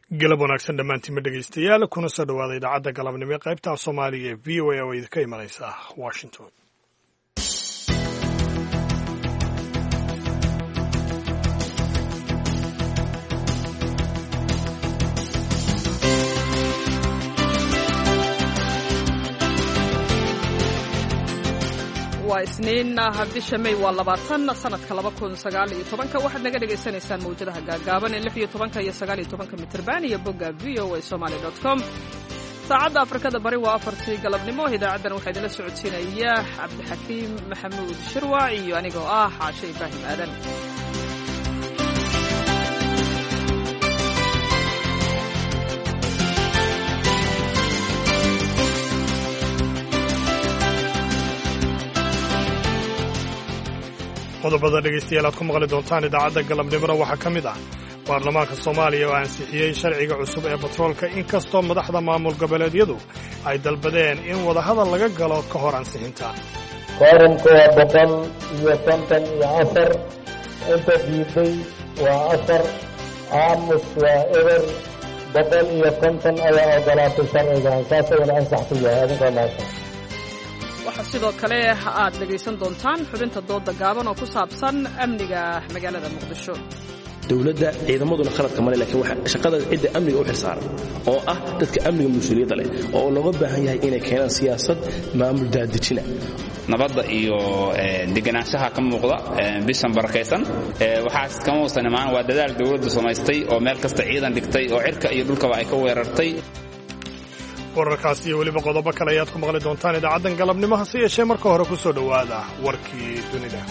galab wanaagsan dhammaantiinma dhegaystayaal kuna soo dhowaada idaacadda galabnimo ee qaybta af soomaaliga ee v o a oo idinka imanaysa washington. waa isniin bisha May waa 20 sanadka 2019 waxaad naga dhageysanaysaan mawjadaha gaagaaban ee 16 iyo 19 mitirban iyo bogga voasomali.com. saacadda Afrikada bari waa 4 galabnimo. Idaacadan waxaa idinla socodsiinaya Cabdixakiim Maxamuud Shirwac iyo anigoo ah Caashe Ibraahim Aadan. qodobada dhegaystayaal aad ku maqli doontaan idaacadda galabnimona waxaa ka mid ah baarlamaanka soomaaliya oo ansixiyey sharciga cusub ee batroolka inkastoo madaxda maamul goboleedyadu ay dalbadeen in wadahadal laga galo ka hor ansixinta. kooranku waa 154 inta diiday waa 4 aamus waa eber 150 ayaa ogolaatay sharcigan saas ayuu ansax ku yahay adinkoo maanta. waxaa sidoo kale aad dhegaysan doontaan xubinta dooda gaaban oo ku saabsan amniga magaalada Muqdisho. dawladda ciidamaduna khaladka male laakiin waxa shaqada cidda amniga u xilsaaran oo ah dadka amniga mas'uuliyadda leh oo looga baahan yahay inay keenaan siyaasad maamul daadejina nabadda iyo deganaanshaha ka muuqda bishan barakaysan waxaas kama uusan imaan waa dadaal dawladdu samaystay oo meel kasta ciidan dhigtay oo cirka iyo dhulkaba ay ka weerartay. wararkaas iyo weliba qodobo kale ayaad ku maqli doontaan idaacaddan galabnimo hase yeeshee marka hore ku soo dhowaada warkii dunida.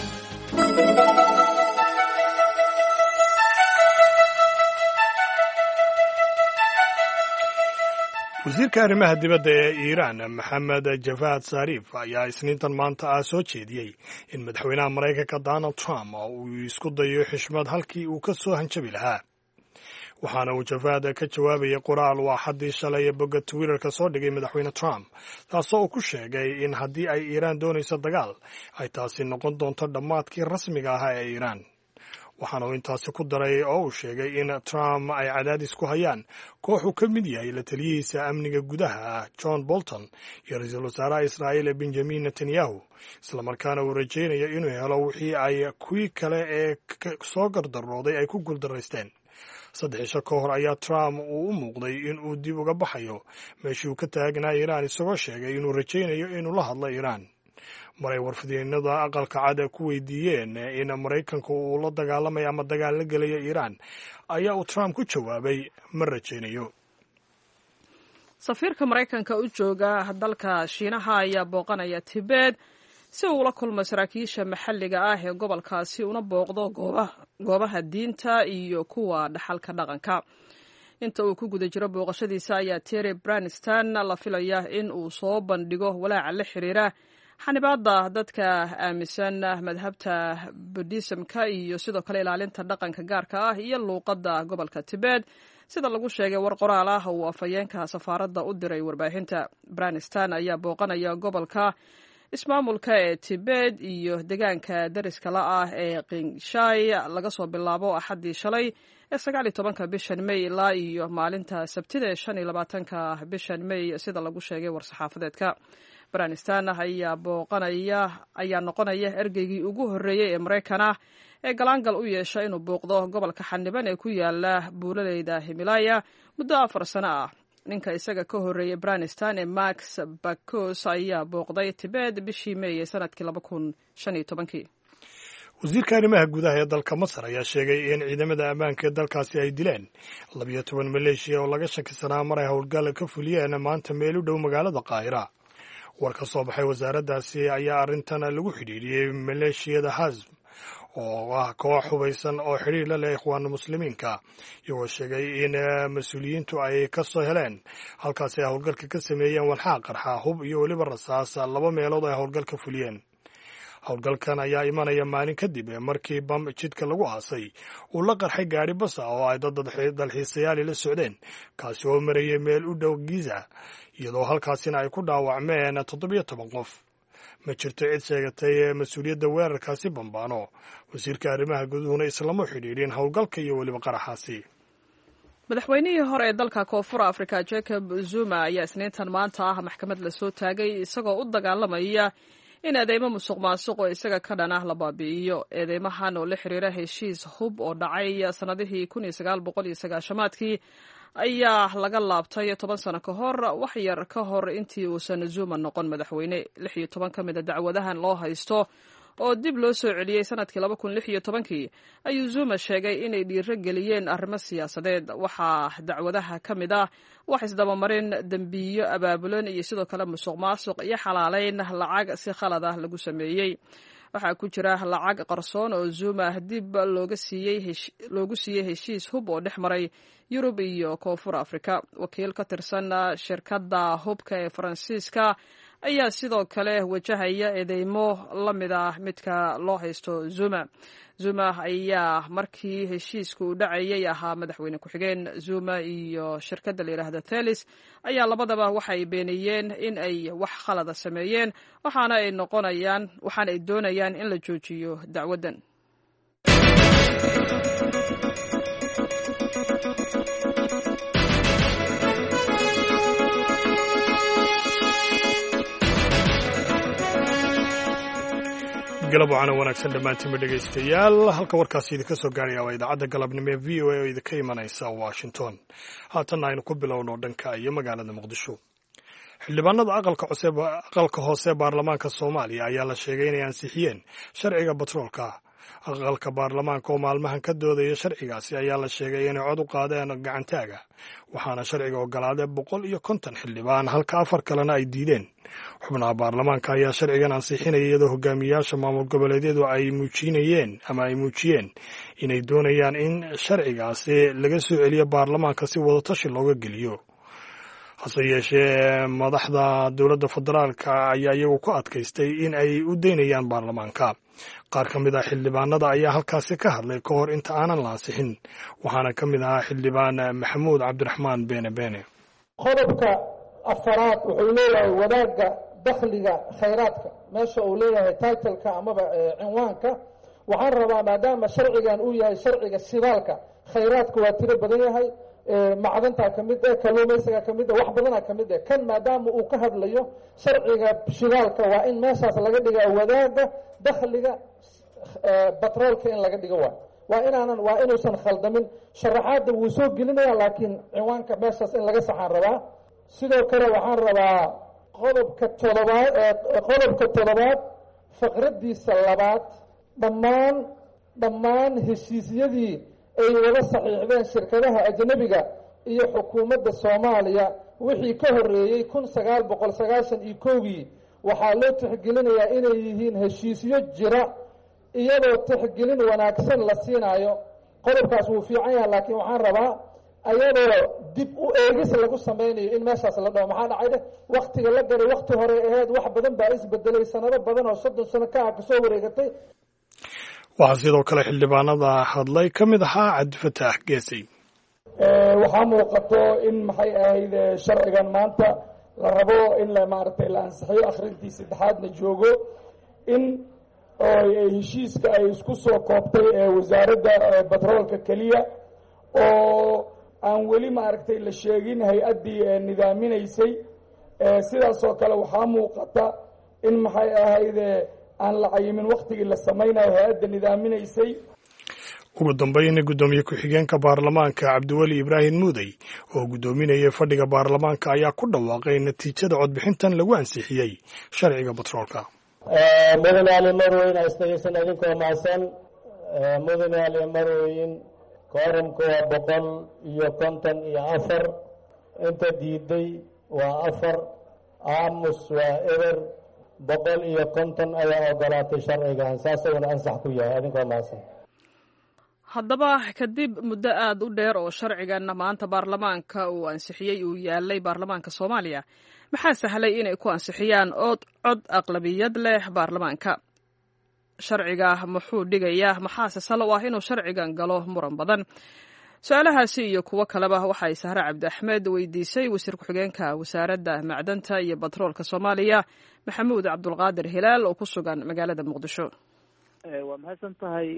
wasiirka arrimaha dibadda ee iiraan maxamed javad zarif ayaa isniintan maanta soo jeediyey in madaxweynaha maraykanka donald trump uu isku dayo xishmad halkii uu ka soo hanjabi lahaa. waxaana uu javad ka jawaabayay qoraal uu axaddii shalay bogga twitterka soo dhigay madaxweyne trump taasoo uu ku sheegay in haddii ay iiraan doonayso dagaal ay taasi noqon doonto dhammaadkii rasmiga ahaa ee iiraan. waxaana uu intaasi ku daray oo uu sheegay in trump ay cadaadis ku hayaan koox uu ka mid yahay la taliyihiisa amniga gudaha John Bolton iyo ra-iisul wasaaraha Israa'iil Benjamin Netanyahu islamarkaana uu rajaynayo inuu helo wixii ay kuwii kale ee soo gardarooday ay ku guuldaraysteen. 3 cisho ka hor ayaa Trump uu u muuqday in uu dib uga baxayo meeshii uu ka taagnaa Iiraan isagoo sheegay inuu rajaynayo inuu la hadlo Iiraan. maray warfidyeenada aqalka cad ku weydiiyeen in Maraykanku uu la dagaalamayo ama dagaal la gelayo Iiraan ayaa uu Trump ku jawaabay ma rajaynayo. safiirka Maraykanka u jooga dalka Shiinaha ayaa booqanaya Tibet si uu la kulmo saraakiisha maxalliga ah ee gobolkaasi una booqdo goobaha diinta iyo kuwa dhaxalka dhaqanka. inta uu ku guda jiro booqashadiisa ayaa Terry Branstad la filaya in uu soo bandhigo walaaca la xiriira xanibaadda dadka aaminsan madhabta Buddhismka iyo sidoo kale ilaalinta dhaqanka gaarka ah iyo luuqadda gobolka Tibet sida lagu sheegay war qoraal ah oo afhayeenka safaaradda u diray warbaahinta. Branstad ayaa booqanaya gobolka ismaamulka ee Tibet iyo deegaanka dariska la ah ee Qingshay laga soo bilaabo axaddii shalay ee 19 bishan May ilaa iyo maalinta Sabtida ee 25 bishan May sida lagu sheegay war-saxaafadeedka. Branstad ayaa noqonaya ergeygii ugu horreeyay ee Maraykan ah ee galaangal u yeesha inuu booqdo gobolka xaniban ee ku yaala buulaleyda Himalaya muddo 4 sano ah. ninka isaga ka horreeyay Branstad ee Max Bacchus ayaa booqday Tibet bishii May ee sanadkii 2015. wasiirka arrimaha gudaha ee dalka Masar ayaa sheegay in ciidamada ammaanka ee dalkaasi ay dileen 12 maleeshiya oo laga shakisanaa maray howlgal ka fuliyeen maanta meel u dhow magaalada Qaahira. war ka soo baxay wasaaraddaasi ayaa arrintan lagu xidhiidhiyey maleeshiyada Hazm oo ah koox hubaysan oo xidhiir la leh ikhwaanul muslimiinka iyagoo sheegay in mas-uuliyiintu ay ka soo heleen halkaasi ay howlgalka ka sameeyeen walxaa qarxa hub iyo weliba rasaas 2 meelood ay howlgal ka fuliyeen. howlgalkan ayaa imanaya maalin kadib markii bam jidka lagu aasay uu la qarxay gaari bas ah oo ay dad dalxiisayaal la socdeen kaasi oo marayay meel u dhow Giza iyadoo halkaasina ay ku dhaawacmeen 17 qof. ma jirto cid sheegatay mas-uuliyadda weerarkaasi bambaano. wasiirka arrimaha guduhuna islama xidhiidhin howlgalka iyo weliba qaraxaasi. madaxweynihii hore ee dalka koonfur africa jacob zuma ayaa isniintan maanta ah maxkamad lasoo taagay isagoo u dagaalamaya in eedeymo musuq maasuq oo isaga ka dhan ah la baabi'iyo eedeymahan oo la xiriira heshiis hub oo dhacay sannadihii 1990aadkii ayaa laga laabtay 10 sano ka hor wax yar ka hor intii uusan Zuma noqon madaxweyne 16 ka mid a dacwadahan loo haysto oo dib loo soo celiyey sanadkii 2016 ayuu Zuma sheegay inay dhiiro geliyeen arrimo siyaasadeed waxaa dacwadaha ka mid ah wax isdabamarin dambiyo abaabulan iyo sidoo kale musuq maasuq iyo xalaaleyn lacag si khalad ah lagu sameeyey waxaa ku jira lacag qarsoon oo Zuma dib loogu siiyey heshiis hub oo dhex maray Yurub iyo Koonfur Afrika wakiil ka tirsan shirkadda hubka ee Faransiiska ayaa sidoo kale wajahaya eedeymo la mid ah midka loo haysto Zuma ayaa markii heshiisku dhacayay ahaa madaxweyne ku-xigeen Zuma iyo shirkadda la yiraahdo Thales ayaa labadaba waxay beeniyeen in ay wax khalad sameeyeen waxaana ay doonayaan in la joojiyo dacwadan. galab waxaana wanaagsan dhammaantiinba dhegaystayaal halka warkaasi idinka soo gaaraya waa idaacadda galabnimo ee v o a oo idinka imanaysa washington haatanna aynu ku bilowno dhanka iyo magaalada muqdisho xildhibaanada aqalka hoose baarlamaanka soomaaliya ayaa la sheegay inay ansixiyeen sharciga batroolka aqalka baarlamaanka oo maalmahan ka doodaya sharcigaasi ayaa la sheegay inay cod u qaadeen gacantaaga waxaana sharciga ogolaaday 150 xildhibaan halka 4 kalena ay diideen xubnaha baarlamaanka ayaa sharcigan ansixinaya iyadoo hogaamiyaasha maamul goboleedyadu ay muujiyeen inay doonayaan in sharcigaasi laga soo celiyo baarlamaanka si wadatashi looga geliyo hase yeeshee madaxda dowladda federaalka ayaa iyagu ku adkaystay in ay u daynayaan baarlamaanka qaar ka mid ah xildhibaanada ayaa halkaasi ka hadlay ka hor inta aanan la ansixin waxaana ka mid ahaa xildhibaan maxamuud cabdiraxmaan beene qodobka afaraad wuxuu leeyahay wadaagga dakhliga khayraadka meesha uu leeyahay titleka amaba cinwaanka waxaan rabaa maadaama sharcigan uu yahay sharciga shidaalka khayraadka waa tiro badan yahay macdantaa ka mid kalluumaysiga ka mid wax badanaa ka mid kan maadaama uu ka hadlayo sharciga shidaalka waa in meeshaas laga dhigaa wadaagga dakhliga batroolka in laga dhigo waa inuusan khaldamin sharaxaadda wuu soo gelinaya laakiin cinwaanka meeshaas in laga saxaan rabaa sidoo kale waxaan rabaa qodobka toddobaad faqradiisa labaad dhammaan heshiisyadii ay wada saxiixdeen shirkadaha ajnabiga iyo xukuumadda Soomaaliya wixii ka horeeyay 1991 waxaa loo tixgelinayaa inay yihiin heshiisyo jira iyadoo tixgelin wanaagsan la siinayo qodobkaas wuu fiican yahay laakiin waxaan rabaa ayadoo dib u eegis lagu sameynayo in meeshaas la dhaho maxaa dhacay waqtiga la galay waqti hore ahayd wax badan baa isbedelay sanado badan oo 30 sano ka soo wareegatay waxaa sidoo kale xildhibaanada hadlay ka mid ahaa cabdifataax geesay waxaa muuqato in maxay ahayd sharcigan maanta la rabo in la ansixiyo akhrintii saddexaadna joogo in heshiiska ay isku soo koobtay wasaaradda batroolka keliya oo aan weli la sheegin hay-addii nidaaminaysay sidaas oo kale waxaa muuqata in maxay ahayd aan la cayimin waqtigii la samaynayo hay-adda nidaaminaysay ugu dambeyn gudoomiye ku-xigeenka baarlamaanka cabdiweli ibraahim muudey oo gudoominaya fadhiga baarlamaanka ayaa ku dhawaaqay natiijada codbixintan lagu ansixiyey sharciga batroolka mudane ali marweyn asdageysan idinkoo mahadsan mudane ali marweyn kooramka waa 154 inta diiday waa 4 aamus waa eber 150 ayaa ogolaatay sharcigan saasaguna ansax ku yahay idinkoo mahadsan haddaba kadib muddo aad u dheer oo sharcigan maanta baarlamaanka uu ansixiyey uu yaalay baarlamaanka Soomaaliya maxaa sahlay inay ku ansixiyaan cod aqlabiyad leh baarlamaanka sharciga muxuu dhigayaa maxaase salo ah inuu sharcigan galo muran badan su'aalahaasi iyo kuwa kaleba waxay Sahra Cabdi Axmed weydiisay wasiir ku-xigeenka wasaaradda macdanta iyo batroolka Soomaaliya Maxamuud Cabdulqaadir Hilaal oo ku sugan magaalada Muqdisho waa mahadsan tahay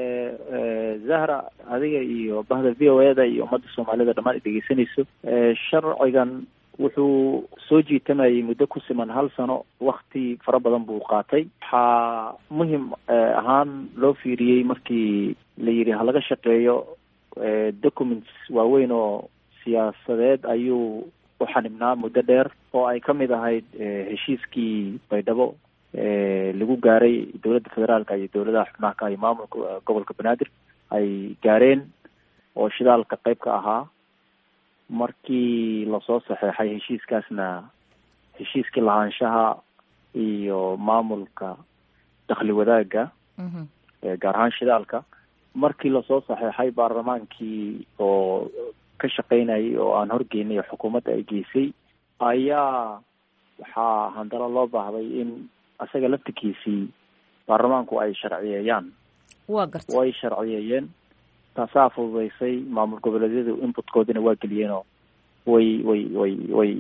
zahra, adiga iyo bahda v o e da iyo ummadda soomaalida dhammaan dhegeysanayso. sharcigan wuxuu soo jiitamayay muddo ku siman 1 sano, wakti fara badan buu qaatay. waxaa muhim ahaan loo fiiriyey markii la yidhi halaga shaqeeyo documents waaweyn oo siyaasadeed ayuu u xanibnaa muddo dheer, oo ay kamid ahayd heshiiskii baydhabo lagu gaaray dowladda federaalka iyo dowladaha xubnaha iyo maamulka gobolka banaadir ay gaareen, oo shidaalka qayb ka ahaa. markii lasoo saxeexay heshiiskaasna, heshiiskii lahaanshaha iyo maamulka dakhli wadaagga gaar ahaan shidaalka, markii lasoo saxeexay baarlamaankii oo ka shaqeynayay oo aan horgeynay xukuumadda ay geysay, ayaa waxaa handalo loo baahday in isaga laftikiisii baarlamaanku ay sharciyeeyaan. way sharciyeeyeen, taasaa fududeysay. maamul goboleedyadu inputkoodina waa geliyeenoo way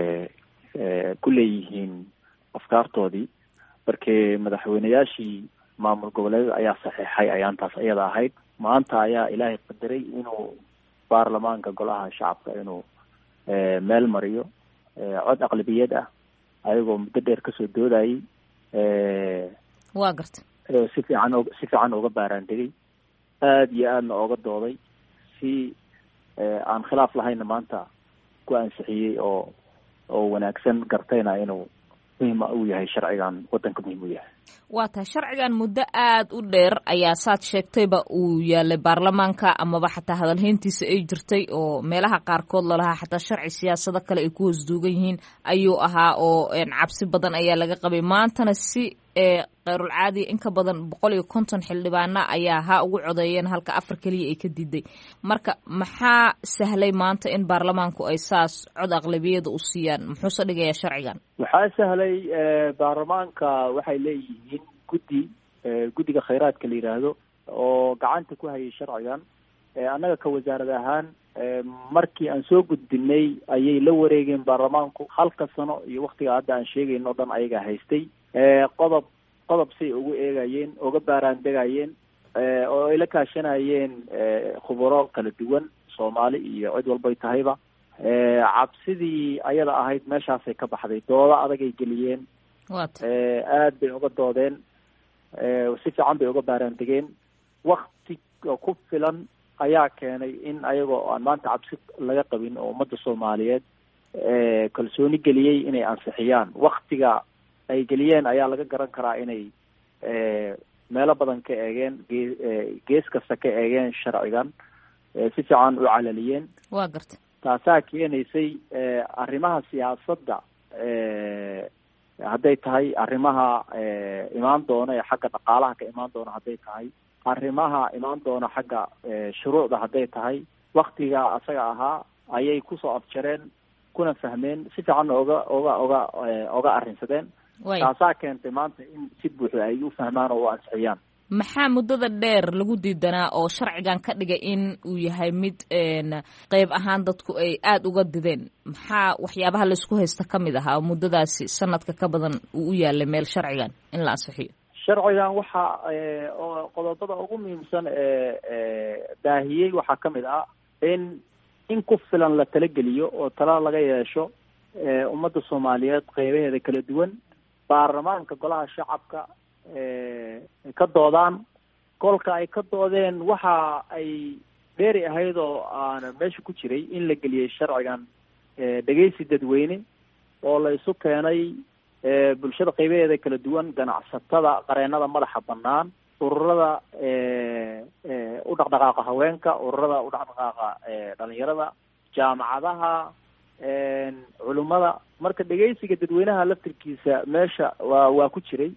ku leeyihiin afkaartoodii. markii madaxweyneyaashii maamul goboleedyada ayaa saxeexay ayaantaas iyada ahayd. maanta ayaa ilaahay qadaray inuu baarlamaanka golaha shacabka inuu meel mariyo cod aqlabiyad ah, ayagoo muddo dheer kasoo doodayay. waa garta si fiican uga baaraandegay, aada iyo aadna ooga dooday, si aan khilaaf lahayna maanta ku ansixiyey oo wanaagsan, gartayna inuu muhim uu yahay sharcigan, wadanka muhim u yahay. waa tahay sharcigan muddo aada u dheer ayaa saad sheegtayba uu yaalay baarlamaanka, amaba xataa hadalhayntiisa ay jirtay oo meelaha qaarkood lalahaa xataa sharci siyaasado kale ay ku hoos duugan yihiin ayuu ahaa, oo cabsi badan ayaa laga qabay. maantana si khayrul caadi in ka badan 150 xildhibaana ayaa ha ugu codeeyeen, halka 4 keliya ay ka diiday. marka maxaa sahlay maanta in baarlamaanku ay saas cod aqlabiyada u siiyaan? muxuuse dhigayaa sharcigan? waxaa sahlay baarlamaanka waxay leeyihiin guddiga khayraadka la yidhaahdo oo gacanta ku hayay sharcigan. annaga ka wasaarad ahaan markii aan soo gudbinay ayay la wareegeen baarlamaanku 1 sano, iyo waktiga hadda aan sheegayno o dhan ayaga haystay. qodob say ugu eegayeen, uga baaraandegayeen, oo ay la kaashanayeen khuburo kala duwan, soomaali iyo cid walbay tahayba. cabsidii ayada ahayd meeshaasay ka baxday. doodo adagay geliyeen, aad bay uga doodeen, si fiican bay uga baaraandegeen. wakti ku filan ayaa keenay in ayagoo aan maanta cabsi laga qabin oo ummadda soomaaliyeed kalsooni geliyey inay ansixiyaan. waktiga ay geliyeen ayaa laga garan karaa inay meelo badan ka eegeen, gees kasta ka eegeen sharcigan, si fiican u calaliyeen. waa garta taasaa keenaysay arrimaha siyaasadda, hadday tahay arrimaha imaan doona ee xagga dhaqaalaha ka imaan doona, hadday tahay arrimaha imaan doona xagga shuruucda, hadday tahay waktiga asaga ahaa ayay kusoo afjareen, kuna fahmeen, si fiican oga arrinsadeen. taasaa keentay maanta in si buuxda ay u fahmaan oo u ansixiyaan. maxaa muddada dheer lagu diidanaa oo sharcigan ka dhigay in uu yahay mid qeyb ahaan dadku ay aada uga dideen? maxaa waxyaabaha laisku haysta ka mid ahaa oo muddadaasi sanadka ka badan uu u yaalay meel sharcigan in la ansixiyo? sharcigan waxaa qodobada ugu muhiimsan daahiyey waxaa ka mid ah in ku filan la talageliyo oo tala laga yeesho ummadda soomaaliyeed qeybaheeda kala duwan. baarlamaanka golaha shacabka ka doodaan. kolka ay ka doodeen waxa ay dheeri ahayd oo aana meesha ku jiray in la geliyey sharcigan dhegeysi dadweyne oo la isu keenay bulshada qeybaheeda kala duwan, ganacsatada, qareenada madaxa banaan, ururada u dhaqdhaqaaqa haweenka, ururada u dhaqdhaqaaqa dhalinyarada, jaamacadaha, culimada. marka dhegeysiga dadweynaha laftirkiisa meesha waa ku jiray.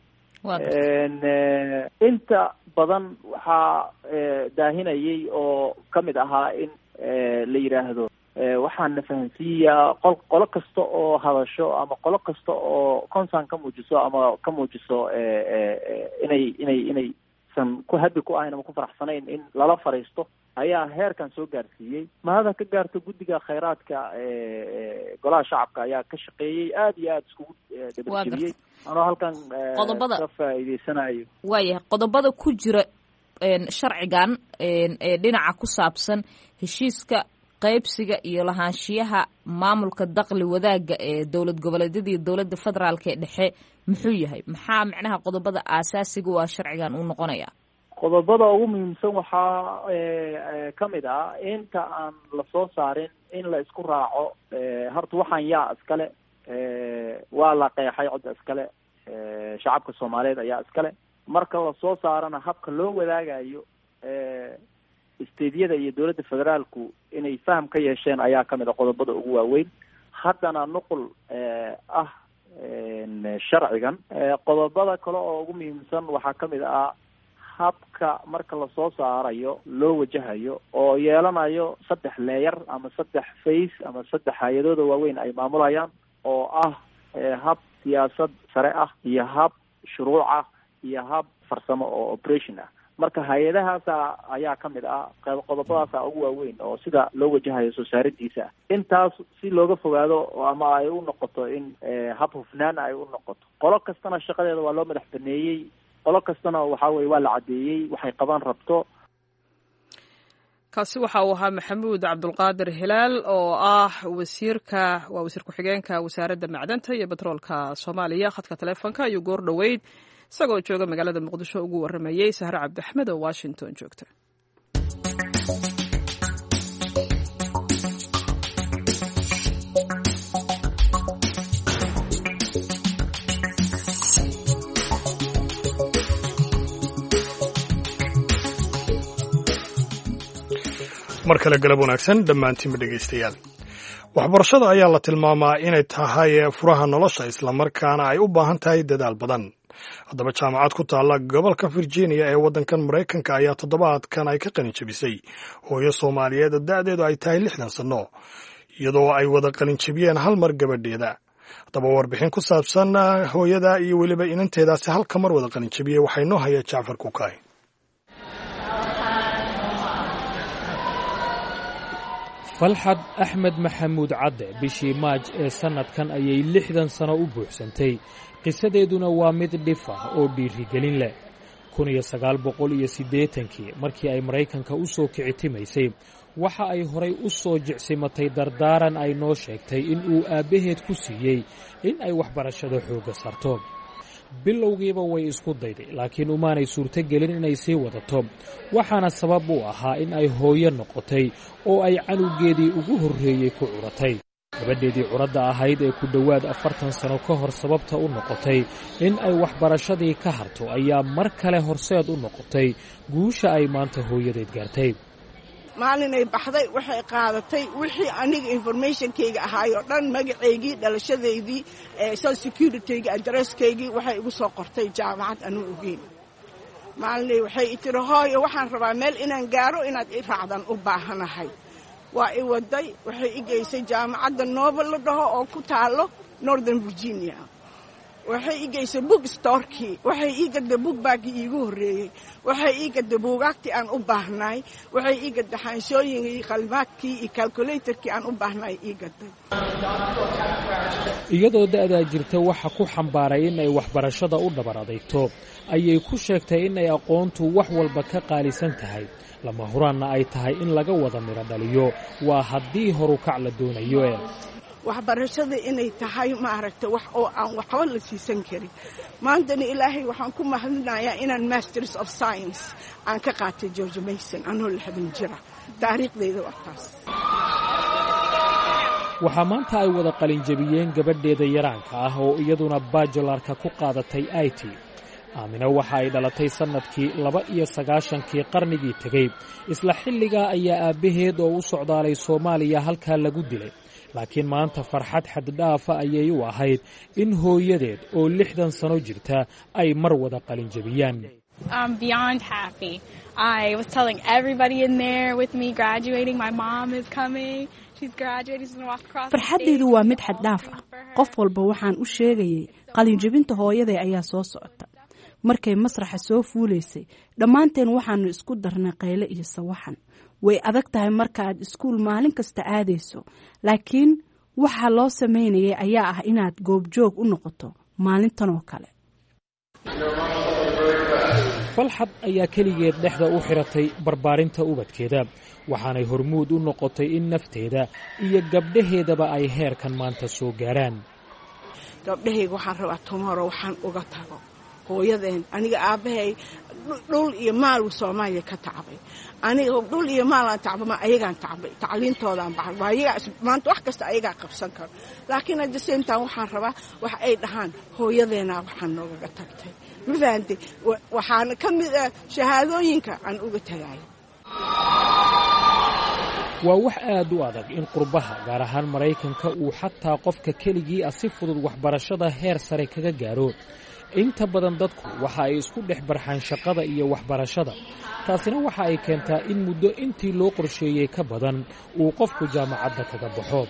inta badan waxaa daahinayay oo kamid ahaa in la yidhaahdo waxaan na fahansiiyaa qolo kasta oo hadasho ama qolo kasta oo concern ka muujiso ama ka muujiso inaysan ku habi ku ahayn ama ku faraxsanayn in lala fariisto ayaa heerkan soo gaarsiiyey. mahada ka gaarto guddiga khayraadka golaha shacabka ayaa ka shaqeeyey aad iyo aad iskugu dabadgeliyey anoo halkan ka faa'iideysanayo. waayahay qodobada ku jira sharcigan ee dhinaca ku saabsan heshiiska qaybsiga iyo lahaanshiyaha maamulka dakhli wadaagga ee dowlad goboleedyada iyo dowladda federaalka ee dhexe muxuu yahay? maxaa macnaha qodobada aasaasiga u ah sharcigan uu noqonaya? qodobada ugu muhiimsan waxaa ka mid ah inta aan lasoo saarin in la isku raaco horta waxaan yaa iskale waa la qeexay codda iskale shacabka soomaaliyeed ayaa iskale. marka lasoo saarana habka loo wadaagayo isteedyada iyo dowladda federaalku inay faham ka yeesheen ayaa kamid a qodobada ugu waaweyn. haddana nuqul ah sharcigan qodobada kale oo ugu muhiimsan waxaa kamid ah habka marka lasoo saarayo loo wajahayo oo yeelanayo 3 leeyar ama 3 face ama 3 hay-adooda waaweyn ay maamulayaan oo ah hab siyaasad sare ah iyo hab shuruuc ah iyo hab farsamo oo operation ah. marka hay-adahaasa ayaa kamid ah qodobadaasa ugu waaweyn oo sida loo wajahayo soo saaridiisa. intaas si looga fogaado ama ay u noqoto in hab hufnaan ay u noqoto. qolo kastana shaqadeeda waa loo madax baneeyey, qolo kastana waxaa weye waa la caddeeyey waxay qaban rabto. kaasi waxa uu ahaa maxamuud cabdulqaadir hilaal oo ah wasiir ku-xigeenka wasaaradda macdanta iyo batroolka soomaaliya. khadka taleefonka ayuu goor dhoweyd isagoo jooga magaalada muqdisho ugu waramayey sahre cabdiaxmed oo washington joogta. mar kale galab wanaagsan dhammaantiinba dhegaystayaal. waxbarashada ayaa la tilmaamaa inay tahay furaha nolosha islamarkaana ay u baahan tahay dadaal badan. haddaba jaamacad ku taalla gobolka virginia ee waddankan maraykanka ayaa toddobaadkan ay ka qalin jebisay hooyo soomaaliyeed da'deedu ay tahay 60 sanno iyadoo ay wada qalin jebiyeen hal mar gabadheeda. haddaba warbixin ku saabsan hooyada iyo weliba inanteedaasi halka mar wada qalin jebiyey waxay noo haya jacfar kukaay. falxad axmed maxamuud cadde bishii maaj ee sannadkan ayay 60 sano u buuxsantay. qisadeeduna waa mid dhif ah oo dhiirigelin leh. 1980kii markii ay maraykanka u soo kicitimaysay waxa ay horay u soo jicsimatay dardaaran ay noo sheegtay in uu aabbaheed ku siiyey in ay waxbarashada xoogga sarto. bilowgiiba way isku dayday laakiin umaanay suurtogelin inay sii wadato, waxaana sabab u ahaa in ay hooyo noqotay oo ay canugeedii ugu horreeyey ku curatay. gabadheedii curadda ahayd ee ku dhowaad 40 sano ka hor sababta u noqotay in ay waxbarashadii ka harto ayaa mar kale horseed u noqotay guusha ay maanta hooyadeed gaartay. maalinay baxday waxay qaadatay wixii aniga informationkayga ahaayoo dhan, magacaygii, dhalashadaydii, social securityga, addresskaygii waxay igu soo qortay jaamacad anuu ogeyn. maalinay waxay i tiri hooyo waxaan rabaa meel inaan gaaro inaad i raacdan u baahanahay. waa i waday waxay i geysay jaamacadda Nobel la dhaho oo ku taalo Northern Virginia. waxay i geysay book store-kii, waxay ii gaday book bag-kii iigu horreeyey, waxay ii gaday buugaagtii aan u baahnay, waxay ii gaday xaanshooyinkii, qalmaadkii iyo calculatorkii aan u baahnay ii gaday. iyadoo da'daa jirta waxa ku xambaaray in ay waxbarashada u dhabar adeegto ayay ku sheegtay in ay aqoontu wax walba ka qaalisan tahay, lama huraanna ay tahay in laga wada midho dhaliyo. waa haddii horukac la doonayo. waxbarashada inay tahay maaragtay wax oo aan waxba la siisan karin. maantana ilaahay waxaan ku mahadinayaa inaan Masters of Science aan ka qaatay George Mason anoo 60 jira. taariikhdayda waa taas. waxaa maanta ay wada qalin jebiyeen gabadheeda yaraanka ah oo iyaduna bajularka ku qaadatay IT. aamina waxa ay dhalatay sannadkii 92kii qarnigii tegey. isla xilligaa ayaa aabbaheed oo u socdaalay Soomaaliya halkaa lagu dilay. laakiin maanta farxad xaddhaafa ayay u ahayd in hooyadeed oo 60 sano jirta ay mar wada qalin jebiyaan. I'm beyond happy. I was telling everybody in there with me graduating, my mom is coming. She's graduating, she's going to walk across the stage. farxaddeedu waa mid xad dhaaf ah. qof walba waxaan u sheegayay qalin jebinta hooyaday ayaa soo socota. markay masraxa soo fuulaysay dhammaanteen waxaanu isku darnay qayle iyo sawaxan. way adag tahay markaaad iskuul maalin kasta aadayso laakiin waxaa loo samaynayay ayaa ah inaad goobjoog u noqoto maalintan oo kale. falxad ayaa keligeed dhexda u xiratay barbaarinta ubadkeeda waxaanay hormuud u noqotay in nafteeda iyo gabdhaheedaba ay heerkan maanta soo gaaraan. gabdhahayga waxaan rabaa tomorrow waxaan uga tago hooyadeen aniga aabbahay dhul iyo maal Soomaaliya ka tacbay aniga dhul iyo maal aan tacbama ayagaan tacbay tacliintoodaan baxay waayaga maanta wax kasta ayagaa qabsan karo laakiin hadda seentaan waxaan rabaa wax ay dhahaan hooyadeena waxaan nooga tagtay ma fahanti waxaan ka mid ah shahaadooyinka aan uga tagay. waa wax aad u adag in qurbaha gaar ahaan Maraykanka uu xataa qofka keligii si fudud waxbarashada heer sare kaga gaaro. inta badan dadku waxa ay isku dhex barxaan shaqada iyo waxbarashada taasina waxa ay keentaa in muddo intii loo qorsheeyay ka badan uu qofku jaamacadda kaga baxo.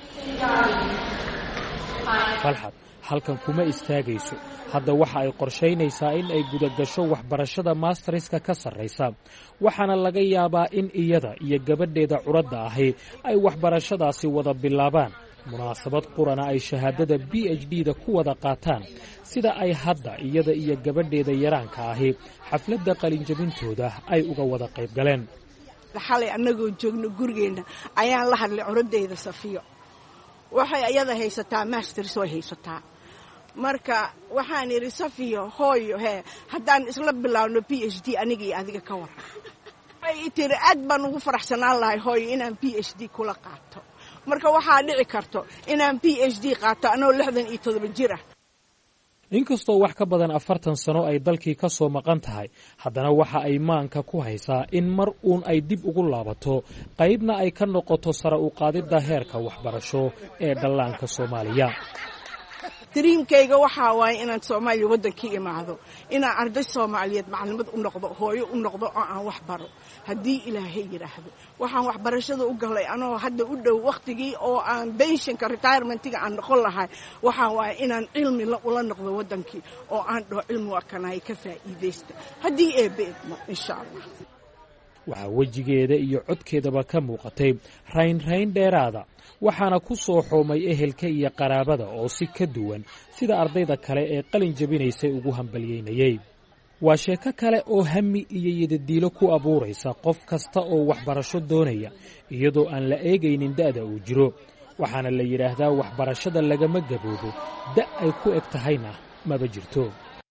falxad halkan kuma istaagayso hadda waxa ay qorshaynaysaa in ay gudagasho waxbarashada masterska ka sarreysa waxaana laga yaabaa in iyada iyo gabadheeda curadda ahi ay waxbarashadaasi wada bilaabaan munaasabad qurana ay shahaadada PhD-da ku wada qaataan sida ay hadda iyada iyo gabadheeda yaraanka ahi xafladda qalinjabintooda ay uga wada qayb galeen. xalay anagoo joogno gurigeena ayaan la hadlay curaddeeda Safiyo waxay ayada haysataa masters way haysataa marka waxaan iri Safiyo hooyo haddaan isla bilaawno PhD aniga iyo adiga ka waran ay tiri aad baan ugu faraxsanaan lahay hooyo inaan PhD kula qaato marka waxaa dhici karto inaan PhD qaato anoo 67 jir ah. inkastoo wax ka badan 40 sano ay dalkii ka soo maqan tahay haddana waxa ay maanka ku haysaa in mar uun ay dib ugu laabato qaybna ay ka noqoto sare u qaadidda heerka waxbarasho ee dhallaanka Soomaaliya. dreamkayga waxaa waaye inaan Soomaaliya wadankii imaado inaan arday Soomaaliyeed macallimad u noqdo hooyo u noqdo oo aan wax baro haddii Ilaahay yiraahdo waxaan waxbarashada u galay anoo hadda u dhow waqtigii oo aan pensionka retirementiga aan noqon lahay waxaa waaye inaan cilmi ula noqdo wadankii oo aan dhaho cilmi waa kanay ka faa'iideysta haddii eebeedmo insha Allah. waxaa wejigeeda iyo codkeedaba ka muuqatay rayn dheeraada waxaana ku soo xoomay ehelka iyo qaraabada oo si ka duwan sida ardayda kale ee qalin jabinaysay ugu hambalyeynayay. waa sheeko kale oo hami iyo yidadiilo ku abuuraysa qof kasta oo waxbarasho doonaya iyadoo aan la eegaynin da'da uu jiro waxaana la yidhaahdaa waxbarashada lagama gaboobo da' ay ku eg tahayna maba jirto.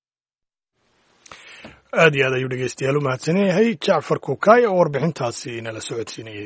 aad iyo aad ayuu dhegeystayaal u mahadsan yahay Jacfar Kukaay oo warbixintaasi nala socodsiinayay.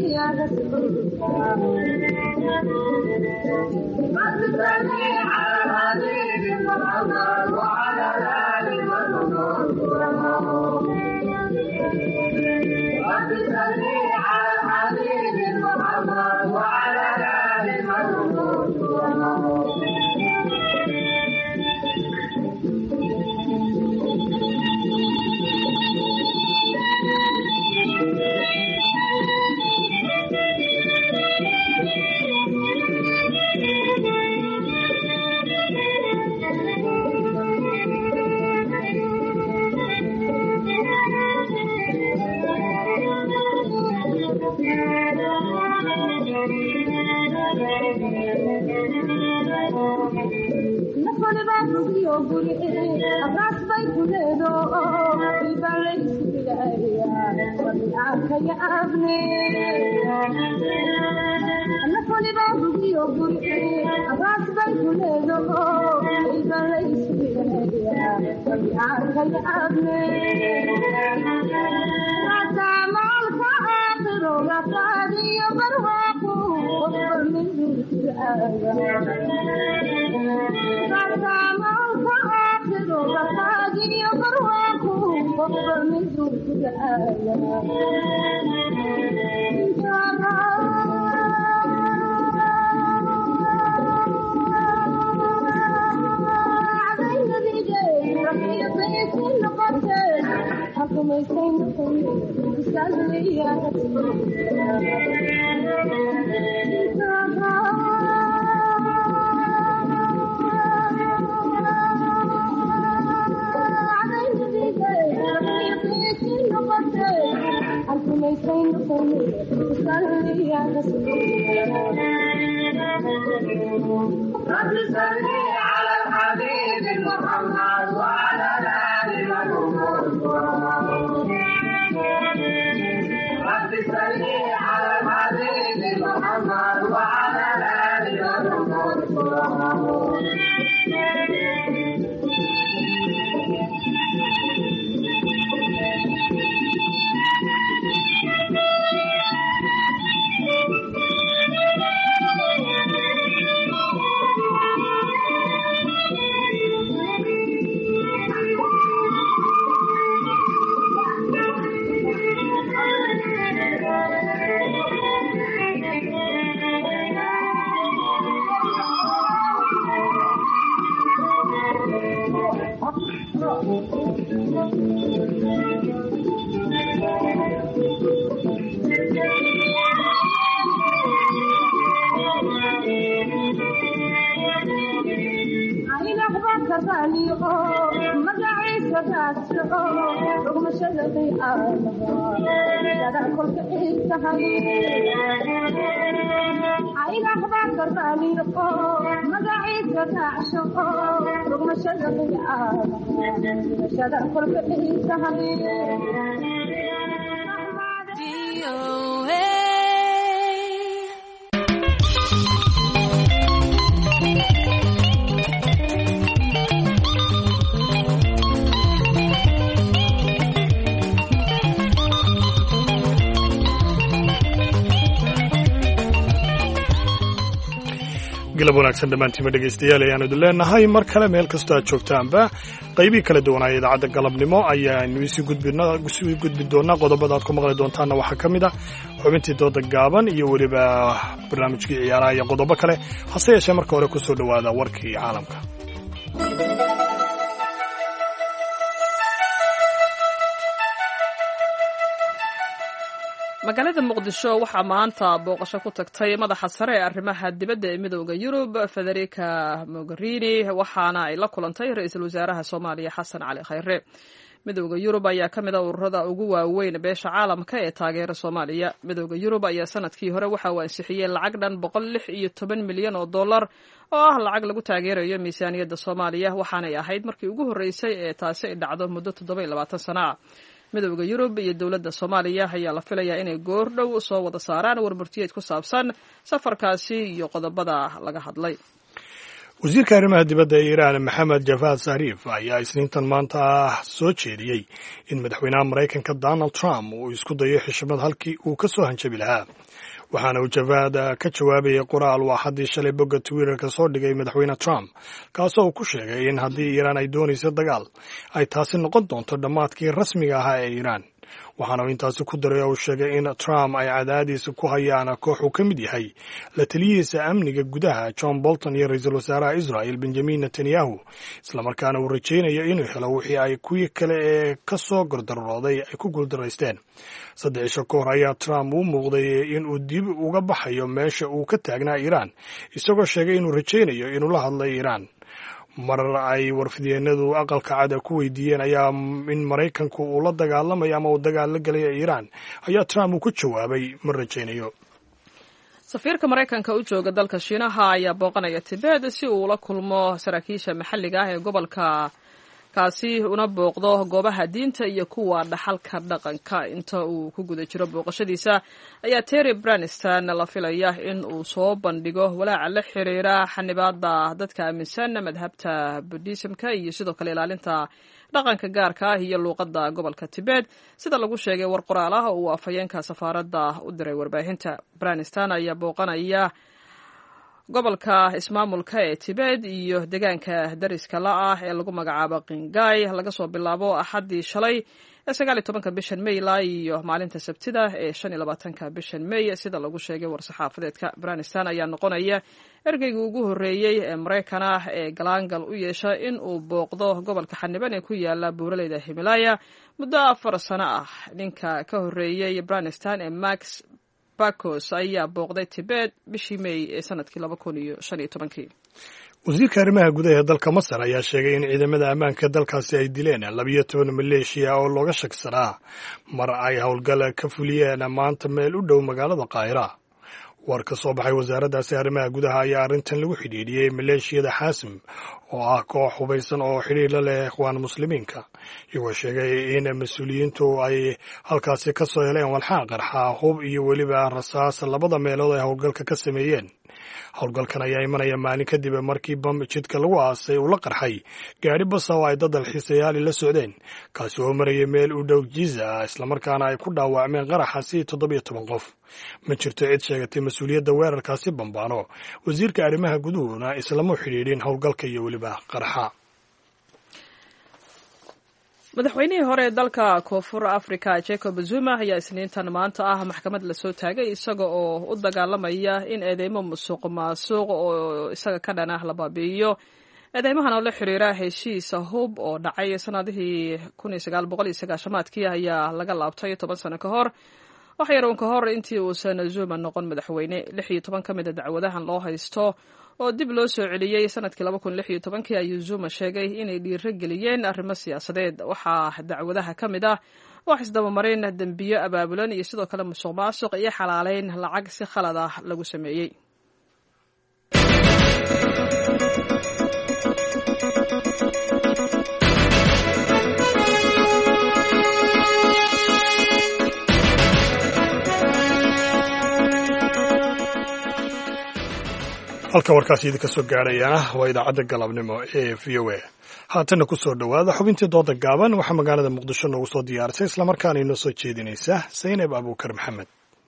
galab wanaagsan dhammaantiima dhegaystayaal ayaanu idin leenahay mar kale meel kastoo aad joogtaanba qaybii kala duwanaya idaacadda galabnimo ayaanu isii gudbi doonaa qodobada aad ku maqli doontaanna waxaa ka mid ah xubintii dooda gaaban iyo weliba barnaamijkii ciyaaraha iyo qodobo kale hase yeeshee marka hore kusoo dhowaada warkii caalamka. magaalada muqdisho waxaa maanta booqasho ku tagtay madaxa sare ee arrimaha dibadda ee midooda yurub federica mogherini waxaana ay la kulantay ra-iisul wasaaraha soomaaliya xasan cali khayre. midooda yurub ayaa ka mid a ururada ugu waaweyn beesha caalamka ee taageera soomaaliya. midooda yurub ayaa sanadkii hore waxa uu ansixiyey lacag dhan $116 milyan oo ah lacag lagu taageerayo miisaaniyadda soomaaliya, waxaanay ahayd markii ugu horreysay ee taasi ay dhacdo muddo 27 sano ah. midooda yurub iyo dowladda soomaaliya ayaa la filayaa inay goor dhow soo wada saaraan warmurtiyeed ku saabsan safarkaasi iyo qodobada laga hadlay. wasiirka arrimaha dibadda ee iiraan maxamed javaad sariif ayaa isniintan maanta soo jeediyey in madaxweynaha maraykanka donald trump uu isku dayo xishmad halkii uu ka soo hanjabi lahaa waxaana uu javaad ka jawaabayay qoraal uu axaddii shalay bogga twitterka soo dhigay madaxweyne trump kaasoo uu ku sheegay in haddii iiraan ay doonayso dagaal ay taasi noqon doonto dhammaadkii rasmiga ahaa ee iiraan waxaana uu intaasi ku daray oo uu sheegay in trump ay cadaadiisa ku hayaan koox uu ka mid yahay la taliyihiisa amniga gudaha john bolton iyo ra-iisul wasaaraha israel benjamin netanyahu islamarkaana uu rajaynayo inuu helo wixii ay kuwii kale ee ka soo gordarooday ay ku guuldaraysteen 3 cisho ka hor ayaa trump uu muuqday inuu dib uga baxayo meesha uu ka taagnaa iiraan isagoo sheegay inuu rajaynayo inuu la hadlay iiraan marar ay warfidyeennadu aqalka cada ku weydiiyeen ayaa in maraykanku uu la dagaalamayo ama uu dagaal la gelaya iiraan ayaa trump uu ku jawaabay ma rajaynayo safiirka maraykanka u jooga dalka shiinaha ayaa booqanaya tibet si uu ula kulmo saraakiisha maxalliga ah ee gobolka kaasi una booqdo goobaha diinta iyo kuwa dhaxalka dhaqanka inta uu ku guda jiro booqashadiisa ayaa Terry Branstad la filaya in uu soo bandhigo walaaca la xiriira xanibaada dadka aaminsan madhabta Buddhismka iyo sidoo kale ilaalinta dhaqanka gaarka ah iyo luuqadda gobolka Tibet sida lagu sheegay war qoraal ah oo afhayeenka safaaradda u diray warbaahinta. Branstad ayaa booqanaya gobolka ismaamulka ee Tibet iyo deegaanka dariska la ah ee lagu magacaabo Qinghai laga soo bilaabo axaddii shalay 19 bishan May iyo maalinta Sabtida ee 25 bishan May sida lagu sheegay war-saxaafadeedka. Branstad ayaa noqonaya ergeyga ugu horeeyay ee Mareykan ah ee galaangal u yeesha in uu booqdo gobolka xaniban ee ku yaala buuraleyda Himalaya muddo 4 sano ah. ninka ka horeeyay Branstad ee Max Bakos ayaa booqday Tibet bishii May ee sanadkii 2015. wasiirka arrimaha gudaha ee dalka Masar ayaa sheegay in ciidamada ammaanka dalkaasi ay dileen 12 maleeshiya oo looga shaksanaa mar ay howlgal ka fuliyeen maanta meel u dhow magaalada Qaahira. war ka soo baxay wasaaraddaasi arrimaha gudaha ayaa arrintan lagu xidhiidhiyey maleeshiyada xaasim oo ah koox hubaysan oo xidhiir la leh ikhwaan muslimiinka iyagoo sheegay in mas-uuliyiintu ay halkaasi ka soo heleen walxaa qarxa hub iyo weliba rasaas labada meelood ay howlgalka ka sameeyeen. howlgalkan ayaa imanaya maalin kadib markii bam jidka lagu aasay uu la qarxay gaari basa oo ay dad dalxiisayaali la socdeen kaasi oo marayay meel u dhow Giza islamarkaana ay ku dhaawacmeen qaraxaasi 17 qof. ma jirto cid sheegatay mas-uuliyadda weerarkaasi bambaano wasiirka arrimaha guduhuna islama xidhiidhin howlgalka iyo weliba qarxa. madaxweynihii hore ee dalka koonfur Afrika Jacob Zuma ayaa isniintan maanta ah maxkamad la soo taagay isaga oo u dagaalamaya in eedeymo musuqmaasuq oo isaga ka dhan ah la baabi'iyo. eedeymahan oo la xiriira heshiis hub oo dhacay sanadihii 1990 ayaa laga laabtay 10 sano ka hor wax yar ka hor intii uusan Zuma noqon madaxweyne. 16 ka mid ah dacwadahan loo haysto oo dib loo soo celiyay sanadkii 2016 ayuu Zuma sheegay inay dhiirigeliyeen arrimo siyaasadeed. waxaa dacwadaha ka mid ah wax isdabamarin dambiyo abaabulan iyo sidoo kale musuqmaasuq iyo xalaaleyn lacag si khalad ah lagu sameeyay. halka warkaasi idinka soo gaadhayana waa idaacadda galabnimo ee VOA. haatana ku soo dhowaada xubintii dooda gaaban waxaa magaalada muqdisho noogu soo diyaarisay islamarkaana inoo soo jeedinaysa Zaynab Abuukar Maxamed.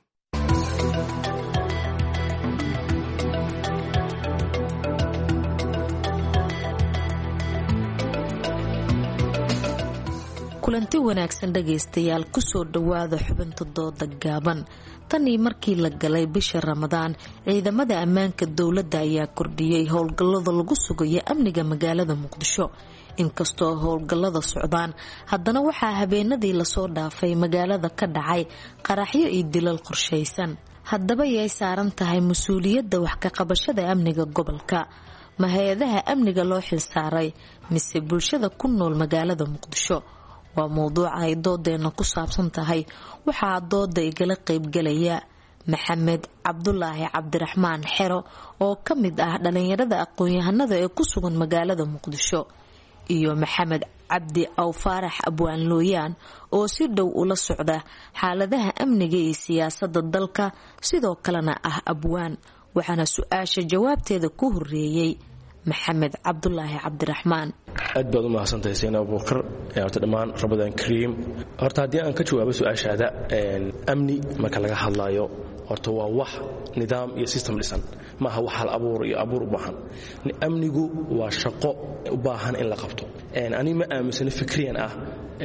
kulanti wanaagsan dhagaystayaal ku soo dhowaada xubinta dooda gaaban. tanii markii la galay bisha Ramadaan ciidamada ammaanka dowladda ayaa kordhiyay howlgallada lagu sugayo amniga magaalada Muqdisho. inkastoo howlgallada socdaan haddana waxaa habeenadii lasoo dhaafay magaalada ka dhacay qaraxyo iyo dilal qorshaysan. haddaba yay saaran tahay mas-uuliyadda wax ka qabashada amniga gobolka? ma hay-adaha amniga loo xilsaaray mise bulshada ku nool magaalada Muqdisho? waa mowduuca ay doodeena ku saabsan tahay. waxaa dooda igala qaybgalaya Maxamed Cabdulaahi Cabdiraxmaan Xero oo ka mid ah dhalinyarada aqoon-yahanada ee ku sugan magaalada Muqdisho iyo Maxamed Cabdi Aw Faarax Abwaan Looyaan oo si dhow ula socda xaaladaha amniga iyo siyaasadda dalka sidoo kalena ah abwaan. waxaana su-aasha jawaabteeda ku horeeyay maxamed cabdulaahi cabdiraxmaan. aad baad u mahadsantahay sayna abuukar horta dhammaan Ramadaan Kariim. horta haddii aan ka jawaabo su'aashaada amni marka laga hadlayo horta waa wax nidaam iyo system dhisan maaha wax hal abuur iyo abuur u baahan. amnigu waa shaqo u baahan in la qabto. ani ma aaminsana fikriyan ah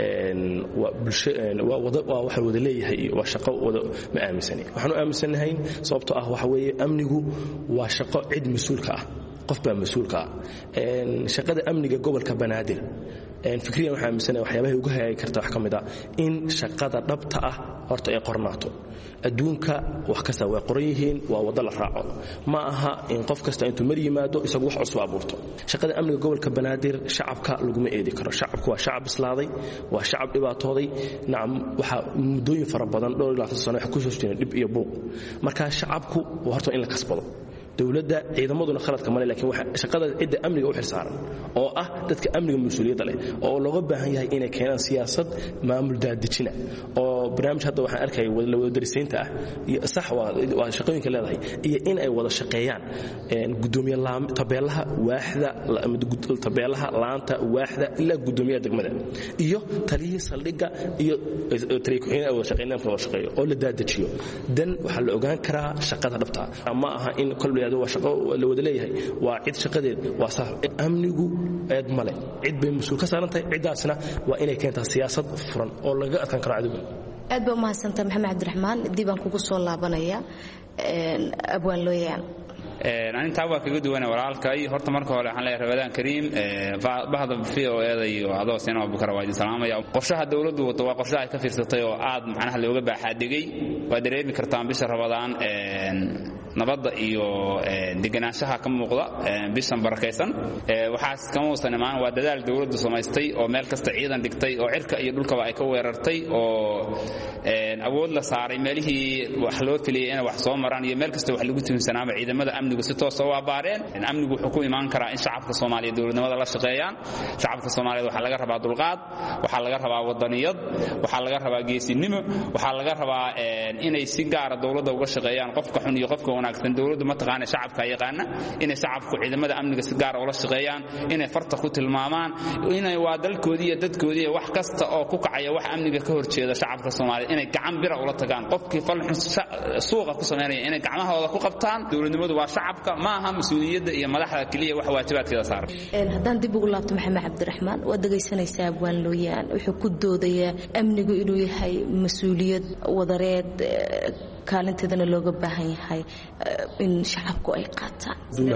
waa waxa wada leeyahay waa shaqo wada ma aaminsani. waxaan u aaminsanahay sababtoo ah waxa weeye amnigu waa shaqo cid mas'uulka ah qof baa mas'uulka ah. shaqada amniga gobolka Banaadir fikriyan waxaan aaminsanahay waxyaabaha ugu hagaagi karta wax kamid ah in shaqada dhabta ah horta ay qornaato. adduunka wax kasta way qoran yihiin waa wada la raaco ma aha in qof kasta intuu mar yimaado isagu wax cusub abuurto. shaqada amniga gobolka Banaadir shacabka laguma eedi karo. shacabku waa shacab islaaday waa shacab dhibaatooday nacam waxa muddooyin fara badan dhowr ilaa 10 sano wax ku soo jireen dhib iyo buuq. marka shacabku waa horta in la kasbado. dawladda ciidamaduna khaladka male laakiin waxa shaqada cidda amniga u xilsaaran oo ah dadka amniga mas'uuliyadda leh oo looga baahan yahay inay keenaan siyaasad maamul daadejina oo barnaamij hadda waxaan arkay wada darisiinta ah sax waa shaqooyinka leedahay iyo in ay wada shaqeeyaan gudoomiye tabeelaha waaxda tabeelaha laanta waaxda ilaa gudoomiyaha degmada iyo taliyihii saldhigga iyo tariikuxina wada shaqeynaan wada shaqeeyo oo la daadejiyo dan waxa la ogaan karaa shaqada dhabta ama aha in kulli waa shaqo la wada leeyahay waa cid shaqadeed waa sax. amnigu eed male cid bay mas'uul ka saarantahay cidaasna waa inay keentaa siyaasad furan oo laga adkaan karo cadowga. aad baa mahadsantahay maxamed cabdiraxmaan. dib aan kugu soo laabanaya abwaan looyaan. anintaa waa kaga duwana walaalkay horta marka hore waxaan leeyahay Ramadaan Kariim bahda VOA iyo adoo Sayna Abuukar waa idin salaamaya. qorshaha dawladdu wato waa qorshaha ay ka fiirsatay oo aad macnaha looga baaxaadhigay waa dareemi kartaan bisha Ramadaan nabadda iyo deganaanshaha ka muuqda bishan barakaysan. waxaas kama uusan imaan waa dadaal dawladdu samaystay oo meel kasta ciidan dhigtay oo cirka iyo dhulkaba ay ka weerartay oo awood la saaray meelihii wax loo filiyay inay wax soo maraan iyo meel kasta wax lagu tiinsanaaba ciidamada amnigu si toos ah u abaareen. amnigu wuxuu ku imaan karaa in shacabka Soomaaliyeed dawladnimada la shaqeeyaan. shacabka Soomaaliyeed waxa laga rabaa dulqaad, waxa laga rabaa wadaniyad, waxa laga rabaa geesinimo, waxa laga rabaa inay si gaar ah dawladda uga shaqeeyaan qofka xun iyo qofka wanaagsan. dawladdu ma taqaan shacabka yaqaana inay shacabku ciidamada amniga si gaar ah ula shaqeeyaan, inay farta ku tilmaamaan, inay waa dalkoodii iyo dadkoodii wax kasta oo ku kacaya wax amniga ka horjeeda shacabka Soomaaliyeed inay gacan bira ula tagaan. qofkii fal xun suuqa ku sameeynaya inay gacmahooda ku qabtaan. dawladnimadu waa shacabka ma aha mas'uuliyadda iyo madaxda kaliya wax waajibaadkeeda saaran. haddaan dib ugu laabto maxamed cabdiraxmaan waad dhagaysanaysaa abwaan looyaan wuxuu ku doodayaa amnigu inuu yahay mas'uuliyad wadareed kaalinteedana looga baahan yahay in shacabku ay qaataan.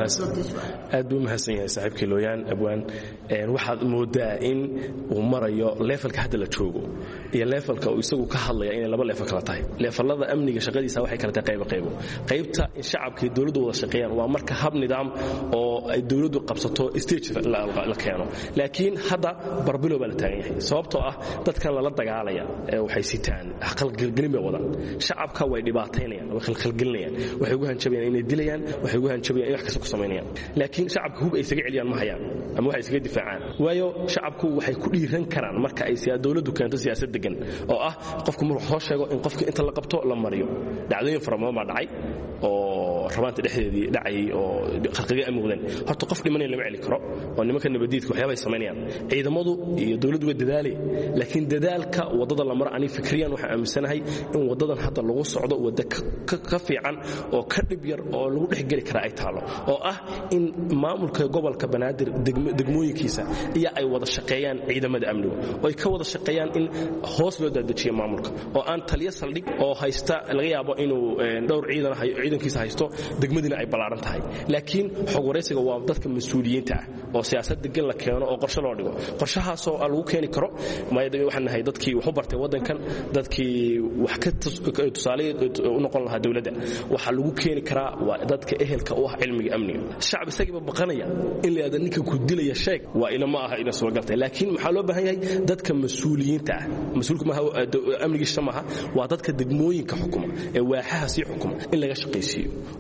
aad buu mahadsan yahay saaxiibkii looyaan abwaan. waxaad moodaa in uu marayo levelka hadda la joogo iyo levelka uu isagu ka hadlaya inay laba level kala tahay. levelada amniga shaqadiisa waxay kala tahay qaybo qaybta in shacabkii dawladdu wada shaqeeyaan waa marka hab nidaam oo ay dawladdu qabsato stage la keeno. laakiin hadda barbilo baa la taagan yahay sababtoo ah dadkan lala dagaalaya waxay sitaan qalqalgelin bay wadaan. shacabka way dhibaataynayaan way qalqalgelinayaan waxay ugu hanjabayaan inay dilayaan waxay ugu hanjabayaan in wax kasta ku sameeyaan. laakiin shacabka hub ay isaga celiyaan ma hayaan ama waxay isaga difaacaan. waayo shacabku waxay ku dhiiran karaan marka ay dawladdu keento siyaasad degan oo ah qofku markuu soo sheego in qofka inta la qabto la mariyo. dhacdooyin fara badan baa dhacay oo rabaanta dhexdeedii dhacay oo qalqiga amudeen. horta qof dhimanay lama celi karo oo nimanka nabadiidka waxyaabay sameeyaan. ciidamadu iyo dawladdu way dadaalay laakiin dadaalka wadada la maro ani fikriyan waxa aaminsanahay in wadadan hadda lagu socdo wada ka fiican oo ka dhib yar oo lagu dhexgali kara ay taalo oo ah in maamulka gobolka Banaadir degmooyinkiisa iyo ay wada shaqeeyaan ciidamada amniga oo ay ka wada shaqeeyaan in hoos loo daadejiyo maamulka oo aan taliya saldhig oo haysta laga yaabo inuu dhowr ciidankiisa haysto degmadina ay balaaran tahay. laakiin xog wareysiga waa dadka mas'uuliyiinta ah oo siyaasad degan la keeno oo qorshe loo dhigo. qorshahaas oo lagu keeni karo maayadii waxaan nahay dadkii wax u bartay wadankan dadkii wax ka tusaale u noqon lahaa dawladda waxa lagu keeni karaa waa dadka ehelka u ah cilmiga amniga. shacab isagiiba baqanaya in la yiraahdo ninka ku dilaya sheeg waa ina ma aha ina soo galtay. laakiin waxa loo baahan yahay dadka mas'uuliyiinta ah mas'uulku ma amniga shamaha waa dadka degmooyinka xukuma ee waaxaha si xukuma in laga shaqeysiyo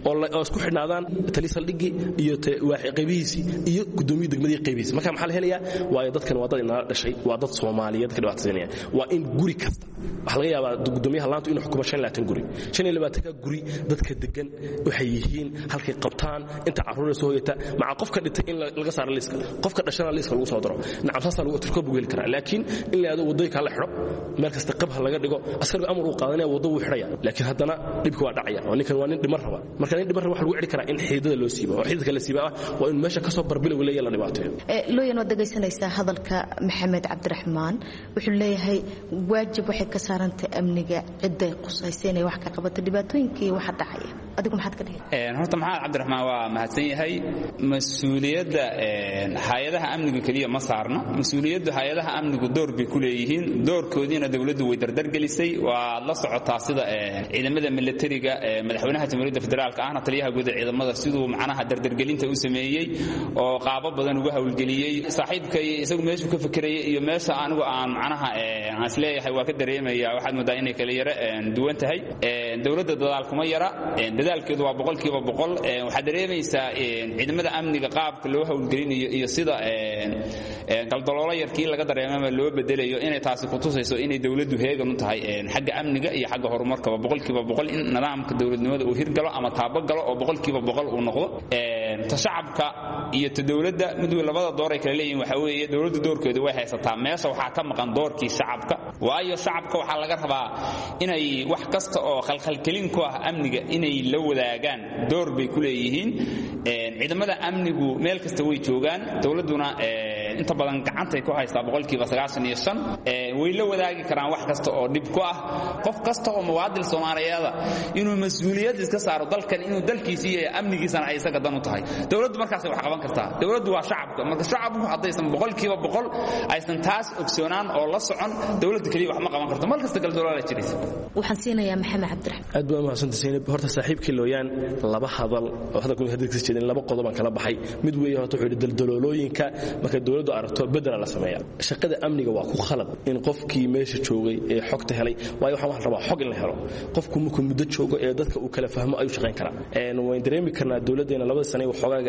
oo isku xidhnaadaan talisal dhigi iyo qaybihiisi iyo gudoomiye degmadii qaybihiisi marka maxaa la helayaa waayo dadkan waa dad inala dhashay waa dad Soomaaliyeed ka dhibaataysanaya waa in guri kasta waxa laga yaabaa gudoomiyaha laantu inuu xukumo 25 guri 25 guri dadka degan waxay yihiin halkay qabtaan inta caruur soo hoyata maca qofka dhintay in laga saaro liiska qofka dhashana liiska lagu soo daro nacamsaas lagu tirko bugeel kara laakiin in la aado wadooyinka la xiro meel kasta qabha laga dhigo askariga amar uu qaadanaya wado uu xiraya laakiin haddana dhibka waa dhacaya oo ninkan waa nin dhimar raba marka nin dhimar waxa lagu xiri karaa in xiidada loo siibo oo xiidada la siiba waa in meesha ka soo barbilowga leeyahay la dhibaateeyo looyan wada geysanaysa hadalka Maxamed Cabdiraxmaan wuxuu leeyahay waajib waxay ka saarantay amniga ciday qusayseen wax ka qabata dhibaatooyinkii waxa dhacaya adigu maxaad ka dhigay horta Maxamed Cabdiraxmaan waa mahadsan yahay mas'uuliyadda hay'adaha amniga kaliya ma saarna mas'uuliyadda hay'adaha amnigu door bay ku leeyihiin doorkoodina dawladdu way dardar gelisay waa la socotaa sida ciidamada militariga madaxweynaha Jamhuuriyadda Federaalka ahna taliyaha guud ee ciidamada sidoo macnaha dardar gelinta uu sameeyay oo qaabo badan uga hawlgeliyay saaxiibkay isagu meeshu ka fikiray iyo meesha anigu aan macnaha aan isleeyahay waa ka dareemaya waxaad moodaa inay kala yara duwan tahay dawladda dadaal kuma yara dadaalkeedu waa 100% waxa dareemaysaa ciidamada amniga qaabka loo hawlgelinayo iyo sida galdaloolo yarkii laga dareemay loo bedelayo inay taasi ku tusayso inay dawladdu heegan u tahay xagga amniga iyo xagga horumarka 100% in nidaamka dawladnimada uu hirgalo ama taabagalo oo 100% uu noqdo ta shacabka iyo ta dawladda mid labada door ay kala leeyihiin waxa weeye dawladdu doorkeedu way haysataa meesha waxa ka maqan doorkii shacabka waayo shacabka waxa laga rabaa inay wax kasta oo khalkhalgelin ku ah amniga inay la wadaagaan door bay ku leeyihiin ciidamada amnigu meel kasta way joogaan dawladuna inta badan gacanta ay ku haysaa 95% way la wadaagi karaan wax kasta oo dhib ku ah qof kasta oo muwaadin Soomaaliyeed inuu mas'uuliyad iska saaro dalkan inuu dalkiisa iyo amnigiisana ay isaga dan u tahay dawladdu markaas wax qaban kartaa dawladdu waa shacabka marka shacabku hadaysan 100% aysan taas ogsoonaan oo la socon dawladdu kaliya wax ma qaban karto mar kasta galdalool ay jiraysa waxaan siinayaa Maxamed Cabdiraxmaan aad baa mahadsantahay horta saaxiibkii looyaan laba hadal oo hadda ku hadalkiisa jeedin laba qodob aan kala baxay mid weeye horta wuxuu daldaloolooyinka marka dawladdu aragto bedel la sameeyaa shaqada amniga waa ku khalad in qofkii meesha joogay ee xogta helay waayo waxa wax rabaa xog in la helo qofku markuu muddo joogo ee dadka uu kala fahmo ayuu shaqeyn karaa waan dareemi karnaa dawladdeena labada sano waxoogaga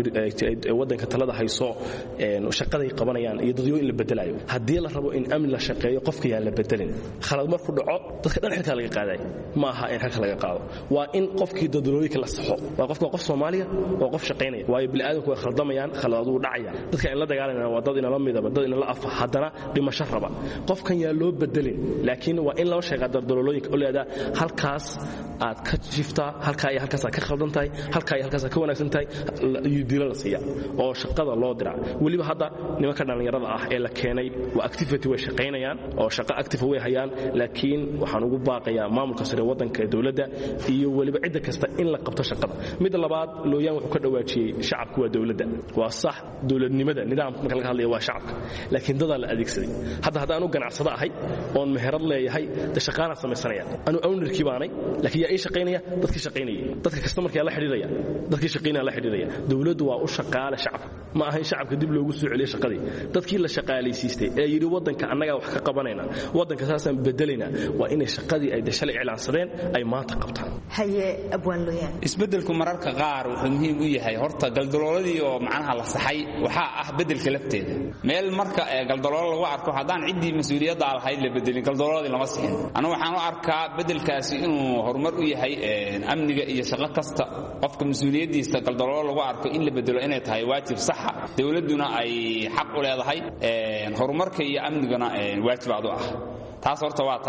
ay wadanka talada hayso shaqada ay qabanayaan iyo dadyo in la bedelayo hadii la rabo in amni la shaqeeyo qofka yaa la bedelin khalad markuu dhaco dadka dhan xilka laga qaaday ma aha in xilka laga qaado waa in qofkii dadalooyinka la saxo waa qofka qof Soomaaliya oo qof shaqeynaya waayo bilaadanku way khaldamayaan khaladadu dhacaya dadka in la dagaalanayaan waa dad in la midaba dad in la afa hadana dhimasho raba qofkan yaa loo bedelin laakiin waa in loo sheego dadalooyinka oleeda halkaas aad ka jiftaa halka ay halkaas ka khaldan tahay halka ay halkaas ka wanaagsan tahay iyo dilo la siiya oo shaqada loo dira waliba hadda nimanka dhalinyarada ah ee la keenay waa activity way shaqeynayaan oo shaqo active way hayaan laakiin waxaan ugu baaqayaa maamulka sare wadanka dawladda iyo waliba cid kasta in la qabto shaqada mid labaad looyaan wuxuu ka dhawaajiyay shacabku waa dawladda waa sax dawladnimada nidaamka marka laga hadlayo waa shacabka laakiin dad la adeegsaday hadda aanu ganacsado ahay oo meherad leeyahay da shaqaana sameeysanaya anu ownerkii baanay laakiin yaa shaqeynaya dadkii shaqeynaya dadka customerka la xiriiraya dadkii shaqeynaya la xiriiraya dawladdu waa u shaqaale shacab ma ahayn shacabka dib loogu soo celiyo shaqadii dadkii la shaqaaleysiistay ee yiri wadanka annaga wax ka qabanayna wadanka saasan bedelayna waa inay shaqadii ay dashalay iclaansadeen ay maanta qabtaan haye abwaan looyaan isbedelku mararka qaar wuxuu muhiim u yahay horta galdalooladii oo macnaha la saxay waxa ah bedelka lafteeda meel marka galdaloolo lagu arko hadaan cidii mas'uuliyadda lahayd la bedelin galdalooladii lama sixin anigu waxaan u arkaa bedelkaasi inuu horumar u yahay amniga iyo shaqo kasta qofka mas'uuliyadiisa galdaloolo lagu arko in la bedelo inay tahay waajib sax ah dawladuna ay xaq u leedahay horumarka iyo amnigana waajibaad u ah taas horta waa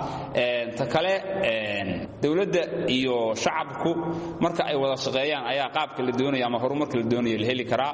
ta kale dawladda iyo shacabku marka ay wada shaqeeyaan ayaa qaabka la doonayo ama horumarka la doonayo la heli karaa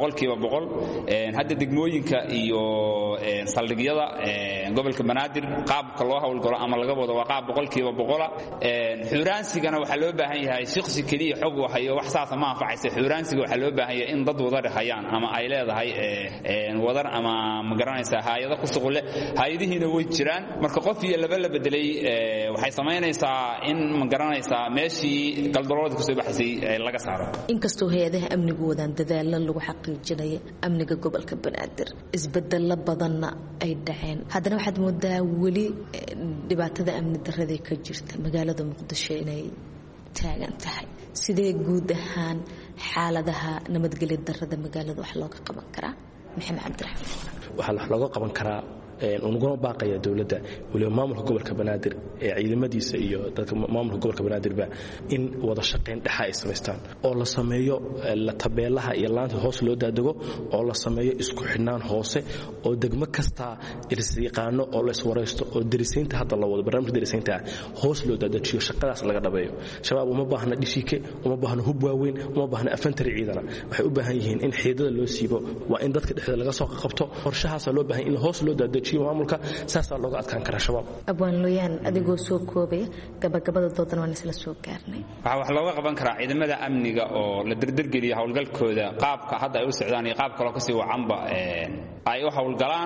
100% hadda degmooyinka iyo saldhigyada gobolka Banaadir qaabka loo hawlgalo ama laga wado waa qaab 100% xuraansigana waxa loo baahan yahay shaqsi kaliya xog wahayo wax saas ma anfacaysa xuraansiga waxa loo baahan yahay in dad wada dhahayaan ama ay leedahay wadar ama ma garanaysa hay'ado ku shaqo leh hay'adihiina way jiraan marka qof iyo laba la bedelay waxay sameynaysaa in ma garanaysaa meeshii galdaloolada ku soo baxaysay laga saaro inkastoo hay'adaha amnigu wadaan dadaal lagu xaqiijinayo amniga gobolka Banaadir isbedel badanna ay dhaceen haddana waxaad moodaa wali dhibaatada amni darrada ka jirta magaalada Muqdisho inay taagan tahay sidee guud ahaan xaaladaha nabadgelyo darrada magaalada wax looga qaban karaa maxamed cabdiraxmaan waxaa wax looga qaban karaa unuguna baaqaya dowladda waliba maamulka gobolka banaadir ee ciidamadiisa iyo dadka maamulka gobolka banaadirba in wada shaqayn dhexa ay samaystaan oo la sameeyo la tabeelaha iyo laanta hoos loo daadego oo la sameeyo isku xidhnaan hoose oo degmo kasta isyaqaano oo la iswaraysto oo darisaynta hadda la wado barnaamijka darisaynta hoos loo daadajiyo shaqadaas laga dhabeeyo shabaab uma baahna dhishike uma baahna hub waaweyn uma baahna afantari ciidana waxay u baahan yihiin in xiidada loo siibo waa in dadka dhexda laga soo qabto qorshahaasa loo baahan in hoos loo daadajiyo maamulka saasaa looga adkaan karaa shabaab abwaan looyaan adigoo soo koobaya gabagabada doodan waan isla soo gaarnay waxaa wax looga qaban karaa ciidamada amniga oo la derdergeliya howlgalkooda qaabka hadda ay u socdaan iyo qaab kaloo kasii wacanba ay u howlgalaan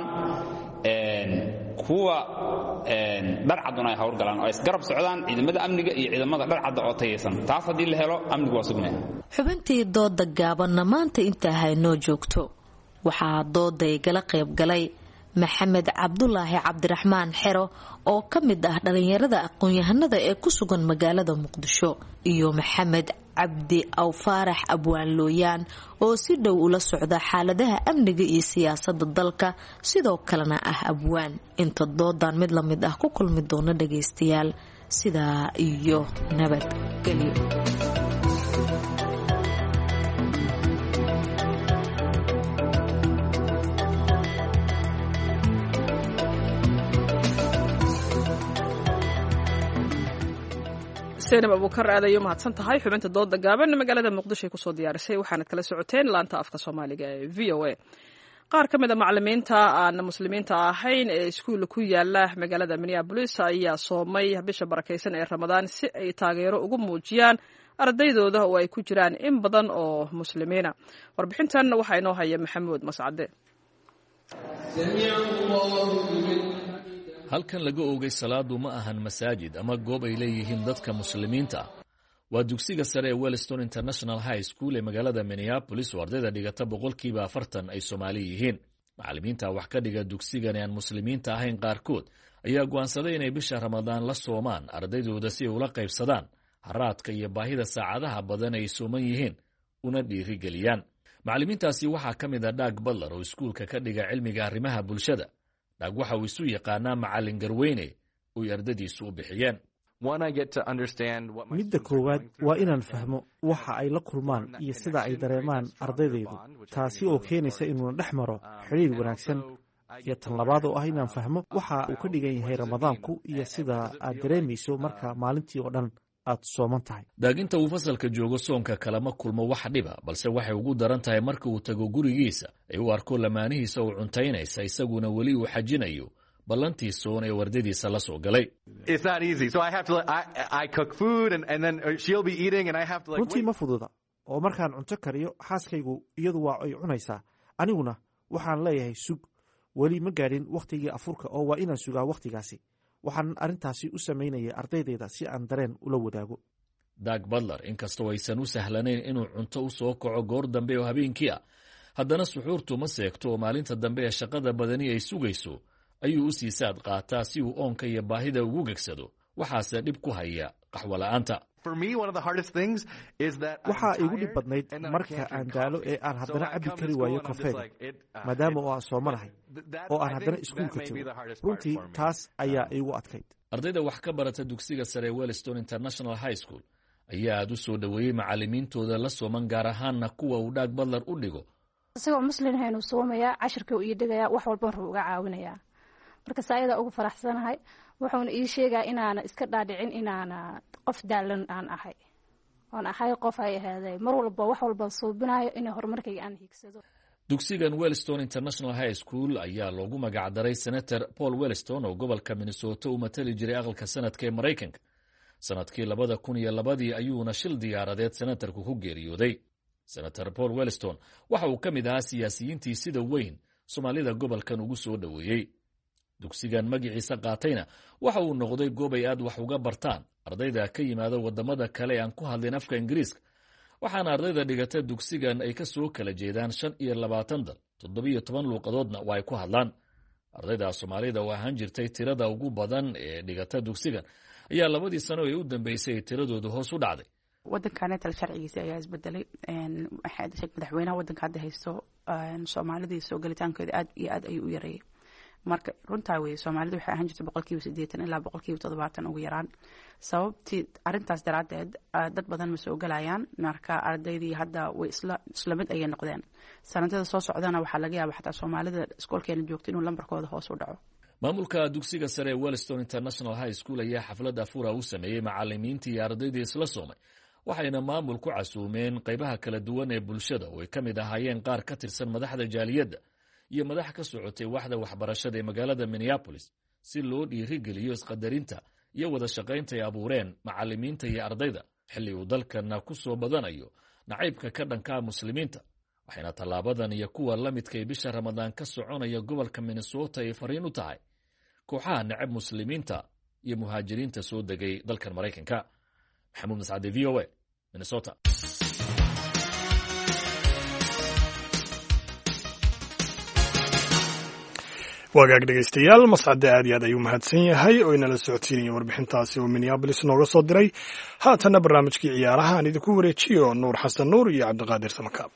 kuwa dharcaduna ay howlgalaan oo isgarab socdaan ciidamada amniga iyo ciidamada dharcadda oo tayaysan taas haddii la helo amnigu waa sugnaya xubintii dooda gaabanna maanta intaa haynoo joogto waxaa dooda igala qayb galay maxamed cabdulaahi cabdiraxmaan xero oo ka mid ah dhalinyarada aqoon-yahanada ee ku sugan magaalada muqdisho iyo maxamed cabdi awfaarax abwaan looyaan oo si dhow ula socda xaaladaha amniga iyo siyaasadda dalka sidoo kalena ah abwaan inta doodan mid lamid ah ku kulmi doona dhagaystayaal sidaa iyo nabadgelyo seenab abuukar aad ayay umahadsan tahay xubinta dooda gaaban magaalada muqdisho ay kusoo diyaarisay waxaanad kala socoteen laanta afka soomaaliga ee v o a qaar ka mid a macalimiinta aan muslimiinta ahayn ee iskuulla ku yaala magaalada minneabolis ayaa soomay bisha barakaysan ee ramadaan si ay taageero ugu muujiyaan ardaydooda oo ay ku jiraan in badan oo muslimiina warbixintan waxaa inoo haya maxamuud mascade halkan laga oogay salaadu ma ahan masaajid ama goob ay leeyihiin dadka muslimiinta ah waa dugsiga sare ee Wellston International High School ee magaalada Minneapolis oo ardayda dhigata 40% ay Soomaali yihiin macallimiinta wax ka dhiga dugsigan aan muslimiinta ahayn qaarkood ayaa go'aansaday inay bisha Ramadaan la soomaan ardaydooda si ay ula qaybsadaan haraadka iyo baahida saacadaha badan ay sooman yihiin una dhiirigeliyaan macallimiintaasi waxaa ka mid ah Doug Butler oo iskuulka ka dhiga cilmiga arrimaha bulshada Doug waxa uu isu yaqaanaa macallin garweyne oo ardaydiisu u bixiyeen midda koowaad waa inaan fahmo waxa ay la kulmaan iyo sida ay dareemaan ardaydaydu taasi oo keenaysa inuuna dhex maro xidhiir wanaagsan iyo tan labaad oo ah inaan fahmo waxa uu ka dhigan yahay ramadaanku iyo sida aad dareemayso marka maalintii oo dhan aad sooman tahay daaginta uu fasalka joogo soonka kalama kulmo wax dhiba balse waxay ugu daran tahay marka uu tago gurigiisa ay u arko lamaanihiisa oo cuntaynaysa isaguna weli uu xajinayo ballantii soon ee wardadiisa la soo galay runtii ma fududa oo markaan cunto kariyo xaaskaygu iyadu waa ay cunaysaa aniguna waxaan leeyahay sug weli ma gaadhin wakhtigii afurka oo waa inaan sugaa wakhtigaasi waxaan arrintaasi u samaynayay ardaydayda si aan dareen ula wadaago Doug Butler inkastoo aysan u sahlanayn inuu cunto u soo kaco goor dambe oo habeenkii ah haddana suxuurtu ma seegto oo maalinta dambe ee shaqada badani ay sugayso ayuu u sii saad qaataa si uu oonka iyo baahida ugu gegsado waxaase dhib ku haya qaxwo la'aanta waxaa igu dhib badnayd marka aan daalo ee aan haddana cabbi kari waayo kafeega maadaama oo aan soomanahay oo aan haddana iskuulka tago runtii taas ayaa igu adkayd ardayda wax ka barata dugsiga sare Wellston International High School ayaa aad u soo dhoweeyey macallimiintooda la sooman gaar ahaanna kuwa uu Doug Butler u dhigo isagoo muslim haynu soomayaa cashirka uu ii dhigayaa wax walba wuxuu uga caawinayaa marka saayada ugu faraxsanahay wuxuuna ii sheegaa inaana iska dhaadhicin inaana qof daalan aan ahay oon ahay qof ay ahaaday mar walba wax walba suubinayo inay horumarkayga aan higsado dugsigan Wellston International High School ayaa loogu magac daray Senator Paul Wellston oo gobolka Minnesota u matali jiray aqalka sanadka ee Mareykanka sanadkii 2002 ayuuna shil diyaaradeed senatarku ku geeriyooday Senator Paul Wellston waxa uu ka mid ahaa siyaasiyiintii sida weyn Soomaalida gobolkan ugu soo dhaweeyay dugsigan magaciisa qaatayna waxa uu noqday goob ay aad wax uga bartaan ardayda ka yimaada wadamada kale aan ku hadlin afka Ingiriiska waxaana ardayda dhigata dugsigan ay ka soo kala jeedaan 25 dal 17 luuqadoodna waa ay ku hadlaan ardayda Soomaalida oo ahaan jirtay tirada ugu badan ee dhigata dugsigan ayaa labadii sano ee u dambeysay tiradoodu hoos u dhacday wadankaneetal sharcigiisi ayaa isbedelay. waxay dhashay madaxweynaha wadanka hadda haysto soomaalidii soo gelitaankeeda aad iyo aad ayuu u yareeyay. marka runtaa weeye soomaalidu waxay ahaan jirtay 80% ilaa 70% ugu yaraan. sababtii arintaas daraadeed dad badan ma soo galayaan. marka ardaydii hadda way isla mid ayay noqdeen. sanadada soo socdana waxaa laga yaabaa xataa soomaalida iskoolkeena joogto inuu lambarkooda hoos u dhaco. maamulka dugsiga sare ee Wellstone International High School ayaa xaflad afura u sameeyay macallimiintii iyo ardaydii isla soomay, waxayna maamul ku casuumeen qaybaha kala duwan ee bulshada oo ay ka mid ahaayeen qaar ka tirsan madaxda jaaliyadda iyo madax ka socotay waxda waxbarashada ee magaalada Minneapolis si loo dhiirigeliyo isqadarinta iyo wada shaqaynta ay abuureen macallimiinta iyo ardayda xilli uu dalkana ku soo badanayo nacaybka ka dhanka muslimiinta. waxayna tallaabadan iyo kuwa la midka ay bisha Ramadaan ka soconaya gobolka Minnesota ay fariin u tahay kooxaha nacab muslimiinta iyo muhaajiriinta soo degay dalkan Mareykanka. maxamuud mascade, VOA, Minnesota. wagaag dhegaystayaal, mascade aad iyo aad ayuu mahadsan yahay oo inala socodsiinaya warbixintaasi oo Minneapolis nooga soo diray. haatanna barnaamijkii ciyaaraha aan idinku wareejiyo Nuur Xasan Nuur iyo Cabdiqaadir Samakaab.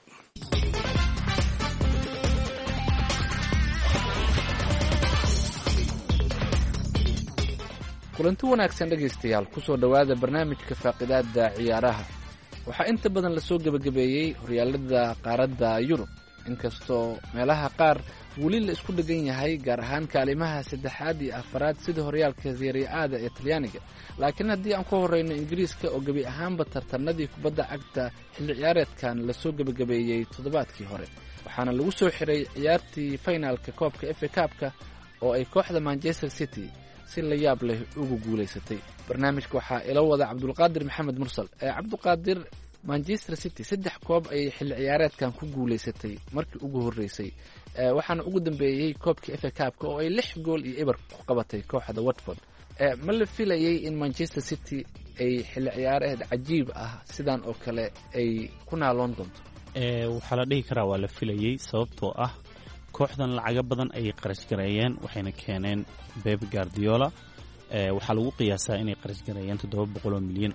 kulanti wanaagsan dhegaystayaal, kusoo dhowaada barnaamijka faaqidaada ciyaaraha. waxaa inta badan lasoo gebagabeeyey horyaalada qaaradda Yurub, inkastoo meelaha qaar weli la isku dhegan yahay, gaar ahaan kaalimaha saddexaad iyo afaraad sida horyaalka Serie A-da ee Talyaaniga. laakiin haddii aan ku horeyno Ingiriiska oo gebi ahaanba tartanadii kubadda cagta xilli ciyaareedkan lasoo gebagabeeyey toddobaadkii hore, waxaana lagu soo xiray ciyaartii finaalka koobka FA Cup-ka oo ay kooxda Manchester City si la yaab leh ugu guulaysatay. barnaamijka waxaa ila wada Cabdulqaadir Maxamed Mursal. Cabdulqaadir, Manchester City 3 koob ayay xilli ciyaareedkan ku guulaysatay markii ugu horeysay, waxaana ugu dambeeyey koobka FA Cup-ka oo ay 6 gool iyo eber ku qabatay kooxda Watford. ma la filayay in Manchester City ay xilli ciyaareed cajiib ah sidan oo kale ay ku naaloon doonto? waxaa la dhihi karaa waa la filayay, sababtoo ah kooxdan lacaga badan ayay qarash gareeyeen, waxayna keeneen Pep Guardiola. waxaa lagu qiyaasaa inay qarash gareeyeen $700 milyan.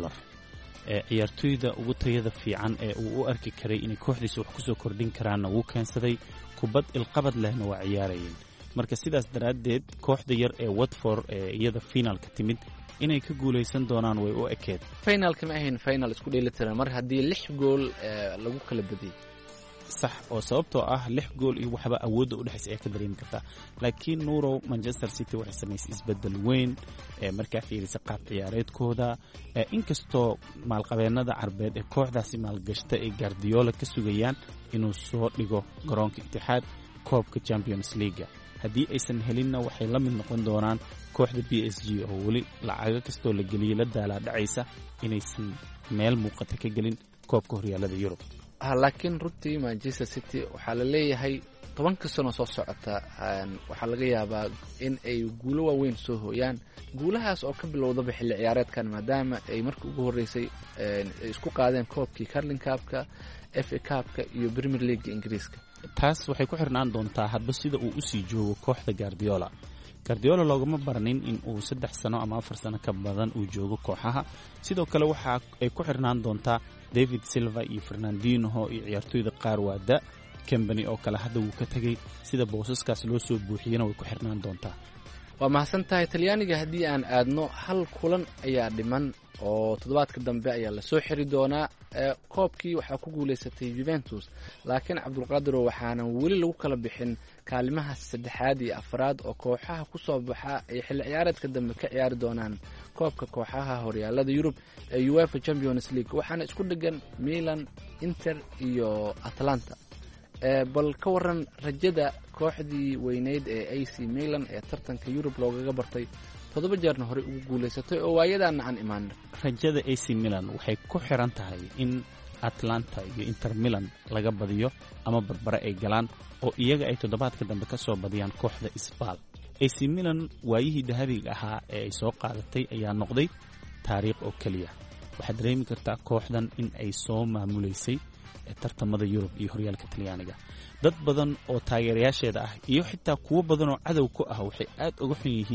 ciyaartooyda ugu tayada fiican ee uu u arki karay inay kooxdiisa wax kusoo kordhin karaanna wuu keensaday, kubad ilqabad lehna waa ciyaarayeen. marka sidaas daraaddeed kooxda yar ee Watford ee iyada finaalka timid inay ka guulaysan doonaan way u ekeed. finaalka ma ahayn final isku dheelitiran mar haddii 6 gool lagu kala badiyay. sax, oo sababtoo ah 6 gool iyo waxba awoodda u dhexaysa ay ka dareemi kartaa. laakiin nuurow, Manchester City waxay samaysay isbedel weyn markaa fiirisa qaab ciyaareedkooda, inkastoo maalqabeennada carbeed ee kooxdaasi maalgashta ay Guardiola ka sugayaan inuu soo dhigo garoonka Itixaad koobka Champions League. haddii aysan helinna waxay la mid noqon doonaan kooxda PSG oo weli lacaga kastoo la geliyey la daalaa dhacaysa inaysan meel muuqata ka gelin koobka horyaalada Yurub. laakiin runtii Manchester City waxaa la leeyahay 10 sano soo socota waxaa laga yaabaa in ay guulo waaweyn soo hooyaan. guulahaas oo ka bilowdaba xilli ciyaareedkan, maadaama ay markii ugu horeysay isku qaadeen koobkii Carling Cup-ka, FA Cup-ka iyo Premier League Ingiriiska. taas waxay ku xirnaan doontaa hadba sida uu usii joogo kooxda Guardiola. Guardiola loogama baranin in uu 3 sano ama 4 sano ka badan uu joogo kooxaha. sidoo kale waxa ay ku xirnaan doontaa David Silva iyo Fernandinho iyo ciyaartooyda qaar waada Company oo kale hadda wuu ka tagay, sida boosaskaas loo soo buuxiyana way ku xirnaan doontaa. waa mahadsantahay. Talyaaniga haddii aan aadno, hal kulan ayaa dhiman oo toddobaadka dambe ayaa la soo xiri doonaa. koobkii waxaa ku guulaysatay Juventus, laakiin Cabdulqaadir waxaanan weli lagu kala bixin kaalimaha saddexaad iyo afraad oo kooxaha ku soo baxa ay xilli ciyaareedka dambe ka ciyaari doonaan koobka kooxaha horyaalada Yurub ee UEFA Champions League, waxaana isku dhagan Milan, Inter iyo Atalanta. bal ka waran rajada kooxdii weyneyd ee AC Milan ee tartanka Yurub loogaga bartay 7 jeerna hore ugu guulaysatay oo waayadana aan imaan. rajada AC Milan waxay ku xiran tahay in Atlanta iyo Inter Milan laga badiyo ama barbara ay galaan oo iyaga ay toddobaadka dambe ka soo badiyaan kooxda Spal. AC Milan waayihii dahabiga ahaa ee ay soo qaadatay ayaa noqday taariikh oo kaliya. waxaad dareemi kartaa kooxdan in ay soo maamuleysay tartamada Yurub iyo horyaalka Talyaaniga. dad badan oo taageerayaasheeda ah iyo xitaa kuwo badan oo cadow ku ah waxay aad uga xun yihiin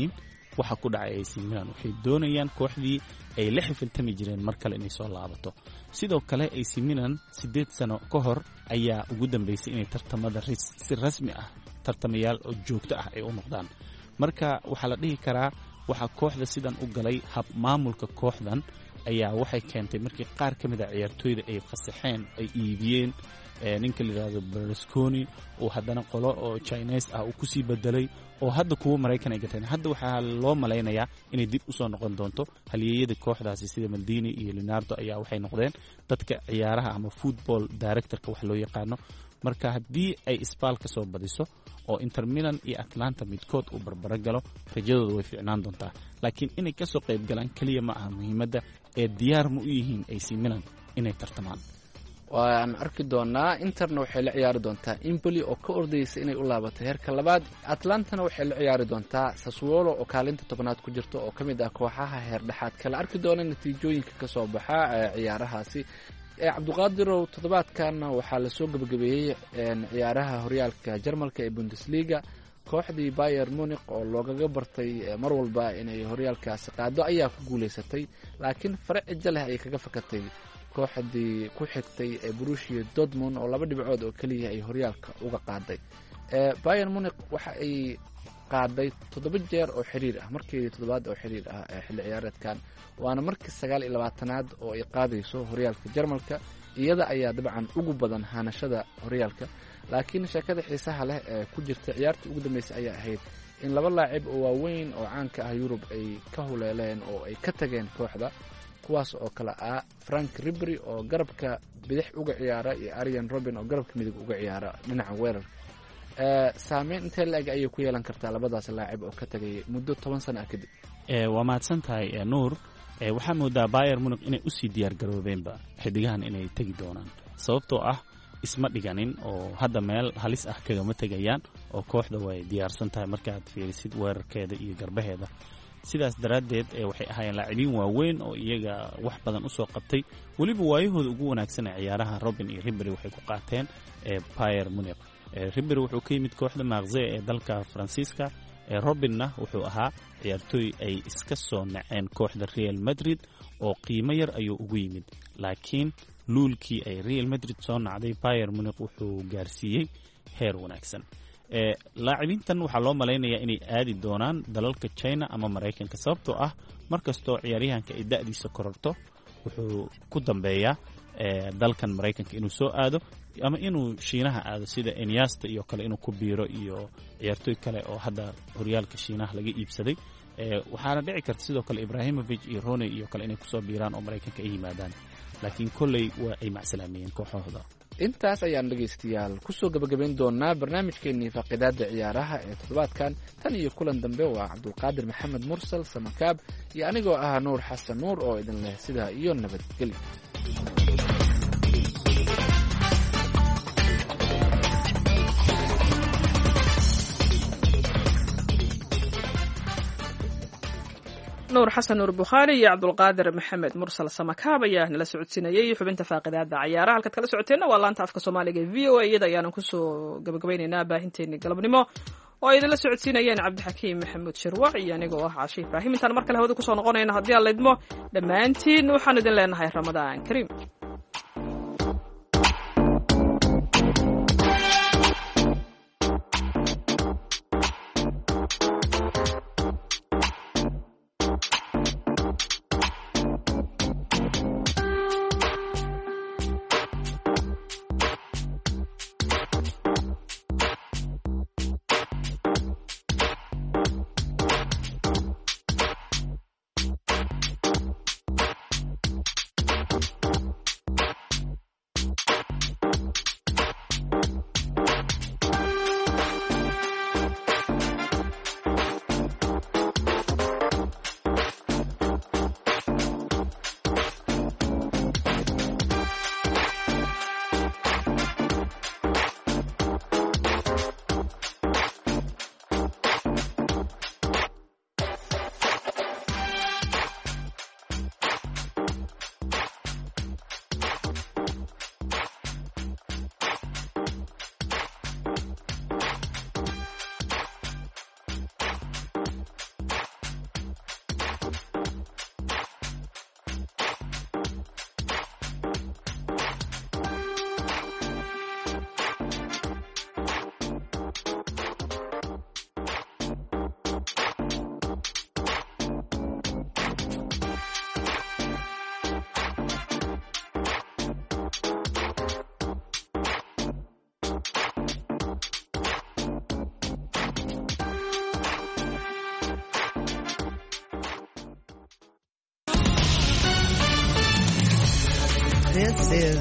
waxa ku dhacay AC Milan waxay doonayaan kooxdii ay la xifiltami jireen mar kale inay soo laabato. sidoo kale AC Milan 8 sano ka hor ayaa ugu dambeysay inay tartamada si rasmi ah tartamayaal oo joogto ah ay u noqdaan. marka waxaa la dhihi karaa waxa kooxda sidan u galay hab maamulka kooxdan ayaa waxay keentay markii qaar ka mid ah ciyaartooyda ay fasaxeen ay iibiyeen ninka la yiraahdo Berlusconi oo haddana qolo oo Chinese ah uu ku sii bedelay oo hadda kuwa Mareykan ay gateen. hadda waxaa loo malaynayaa inay dib u soo noqon doonto halyeeyada kooxdaasi sida Maldini iyo Leonardo ayaa waxay noqdeen dadka ciyaaraha ama football director-ka wax loo yaqaano. marka haddii ay Spal ka soo badiso oo Inter Milan iyo Atlanta midkood uu barbaro galo rajadooda way fiicnaan doontaa. laakiin inay ka soo qayb galaan kaliya ma aha muhiimadda ee diyaar ma u yihiin AC Milan inay tartamaan. waan arki doonaa. Interna waxay la ciyaari doontaa Empoli oo ka ordaysa inay u laabato heerka labaad. Atlantana waxay la ciyaari doontaa Sassuolo oo kaalinta 10aad ku jirto oo kamid ah kooxaha heer dhexaad. kala arki doona natiijooyinka ka soo baxa ciyaarahaasi. Cabduqaadirow toddobaadkan waxaa la soo gabagabeeyay ciyaaraha horyaalka Jarmalka ee Bundesliga. kooxdii Bayern Munich oo loogaga bartay mar walba inay horyaalkaasi qaado ayaa ku guuleysatay, laakiin farci leh ay kaga fakatay kooxdii ku xigtay ee Borussia Dortmund oo 2 dhibcood oo kaliya ay horyaalka uga qaaday. Bayern Munich waxa ay qaaday 7 jeer oo xiriir ah, markii 7aad oo xiriir ah xilli ciyaareedkan, waana markii 29aad oo ay qaadayso horyaalka Jarmalka. iyada ayaa dabcan ugu badan hanashada horyaalka. laakiin sheekada xiisaha leh ee ku jirta ciyaarta ugu dambeysay ayaa ahayd in 2 laacib oo waaweyn oo caanka ah Yurub ay ka huleeleen oo ay ka tageen kooxda, kuwaas oo kala ah Frank Ribery oo garabka bidix uga ciyaara iyo Arjen Robben oo garabka midig uga ciyaara dhinaca weerar. saameyn intee la-eg ayay ku yeelan kartaa labadaas laacib oo ka tagay muddo 10 sano ah kadib? waa mahadsantahay Nuur. waxaa moodaa Bayern Munich inay usii diyaar garoobeenba xidigahan inay tegi doonaan, sababtoo ah isma dhiganin oo hadda meel halis ah kagama tegayaan oo kooxda way diyaarsan tahay markaad fiirisid weerarkeeda iyo garbaheeda. sidaas daraaddeed waxay ahaayeen laacibiin waaweyn oo iyaga wax badan usoo qabtay, weliba waayahooda ugu wanaagsan ee ciyaaraha. Robben iyo Ribery waxay ku qaateen Bayern Munich. Ribery wuxuu ka yimid kooxda Marseille ee dalka Faransiiska. Robbenna wuxuu ahaa ciyaartooy ay iska soo naceen kooxda Real Madrid oo qiimo yar ayuu ugu yimid, laakiin luulkii ay Real Madrid soo nacday Bayern Munich wuxuu gaarsiiyey heer wanaagsan. laacibiintan waxaa loo malaynayaa inay aadi doonaan dalalka China ama Mareykanka, sababtoo ah markastoo ciyaaryahanka ay da'diisa kororto wuxuu ku dambeeyaa dalkan Mareykanka inuu soo aado ama inuu Shiinaha aado, sida Iniesta iyo kale inuu ku biiro iyo ciyaartooy kale oo hadda horyaalka Shiinaha laga iibsaday. waxaana dhici karta sidoo kale Ibrahimovic iyo Rooney iyo kale inay kusoo biiraan oo Mareykanka ay yimaadaan, laakiin kolley waa ay macsalaamiyeen kooxahooda. intaas ayaan dhegaystayaal kusoo gabagabayn doonaa barnaamijkeennii faaqidaada ciyaaraha ee toddobaadkan. tan iyo kulan dambe waa Cabdulqaadir Maxamed Mursal Samakaab iyo anigoo ah Nuur Xasan Nuur oo idin leh sidaa iyo nabadgelyo. nuur xasan nuur bukhaari iyo cabdulqaadir maxamed mursal samakaab ayaa nala socodsiinayay xubinta faaqidaada ciyaaraha. halkaad kala socoteenna waa laanta afka soomaaliga ee v o a. iyada ayaanan kusoo gabagabaynaynaa baahinteennii galabnimo oo ay idinla socodsiinayeen cabdixakiim maxamuud shirwac iyo anigoo ah Caashe Ibraahim. intaan mar kale hawada kusoo noqonayna haddii aan laydmo dhammaantiin waxaan idin leenahay Ramadaan Kariim. is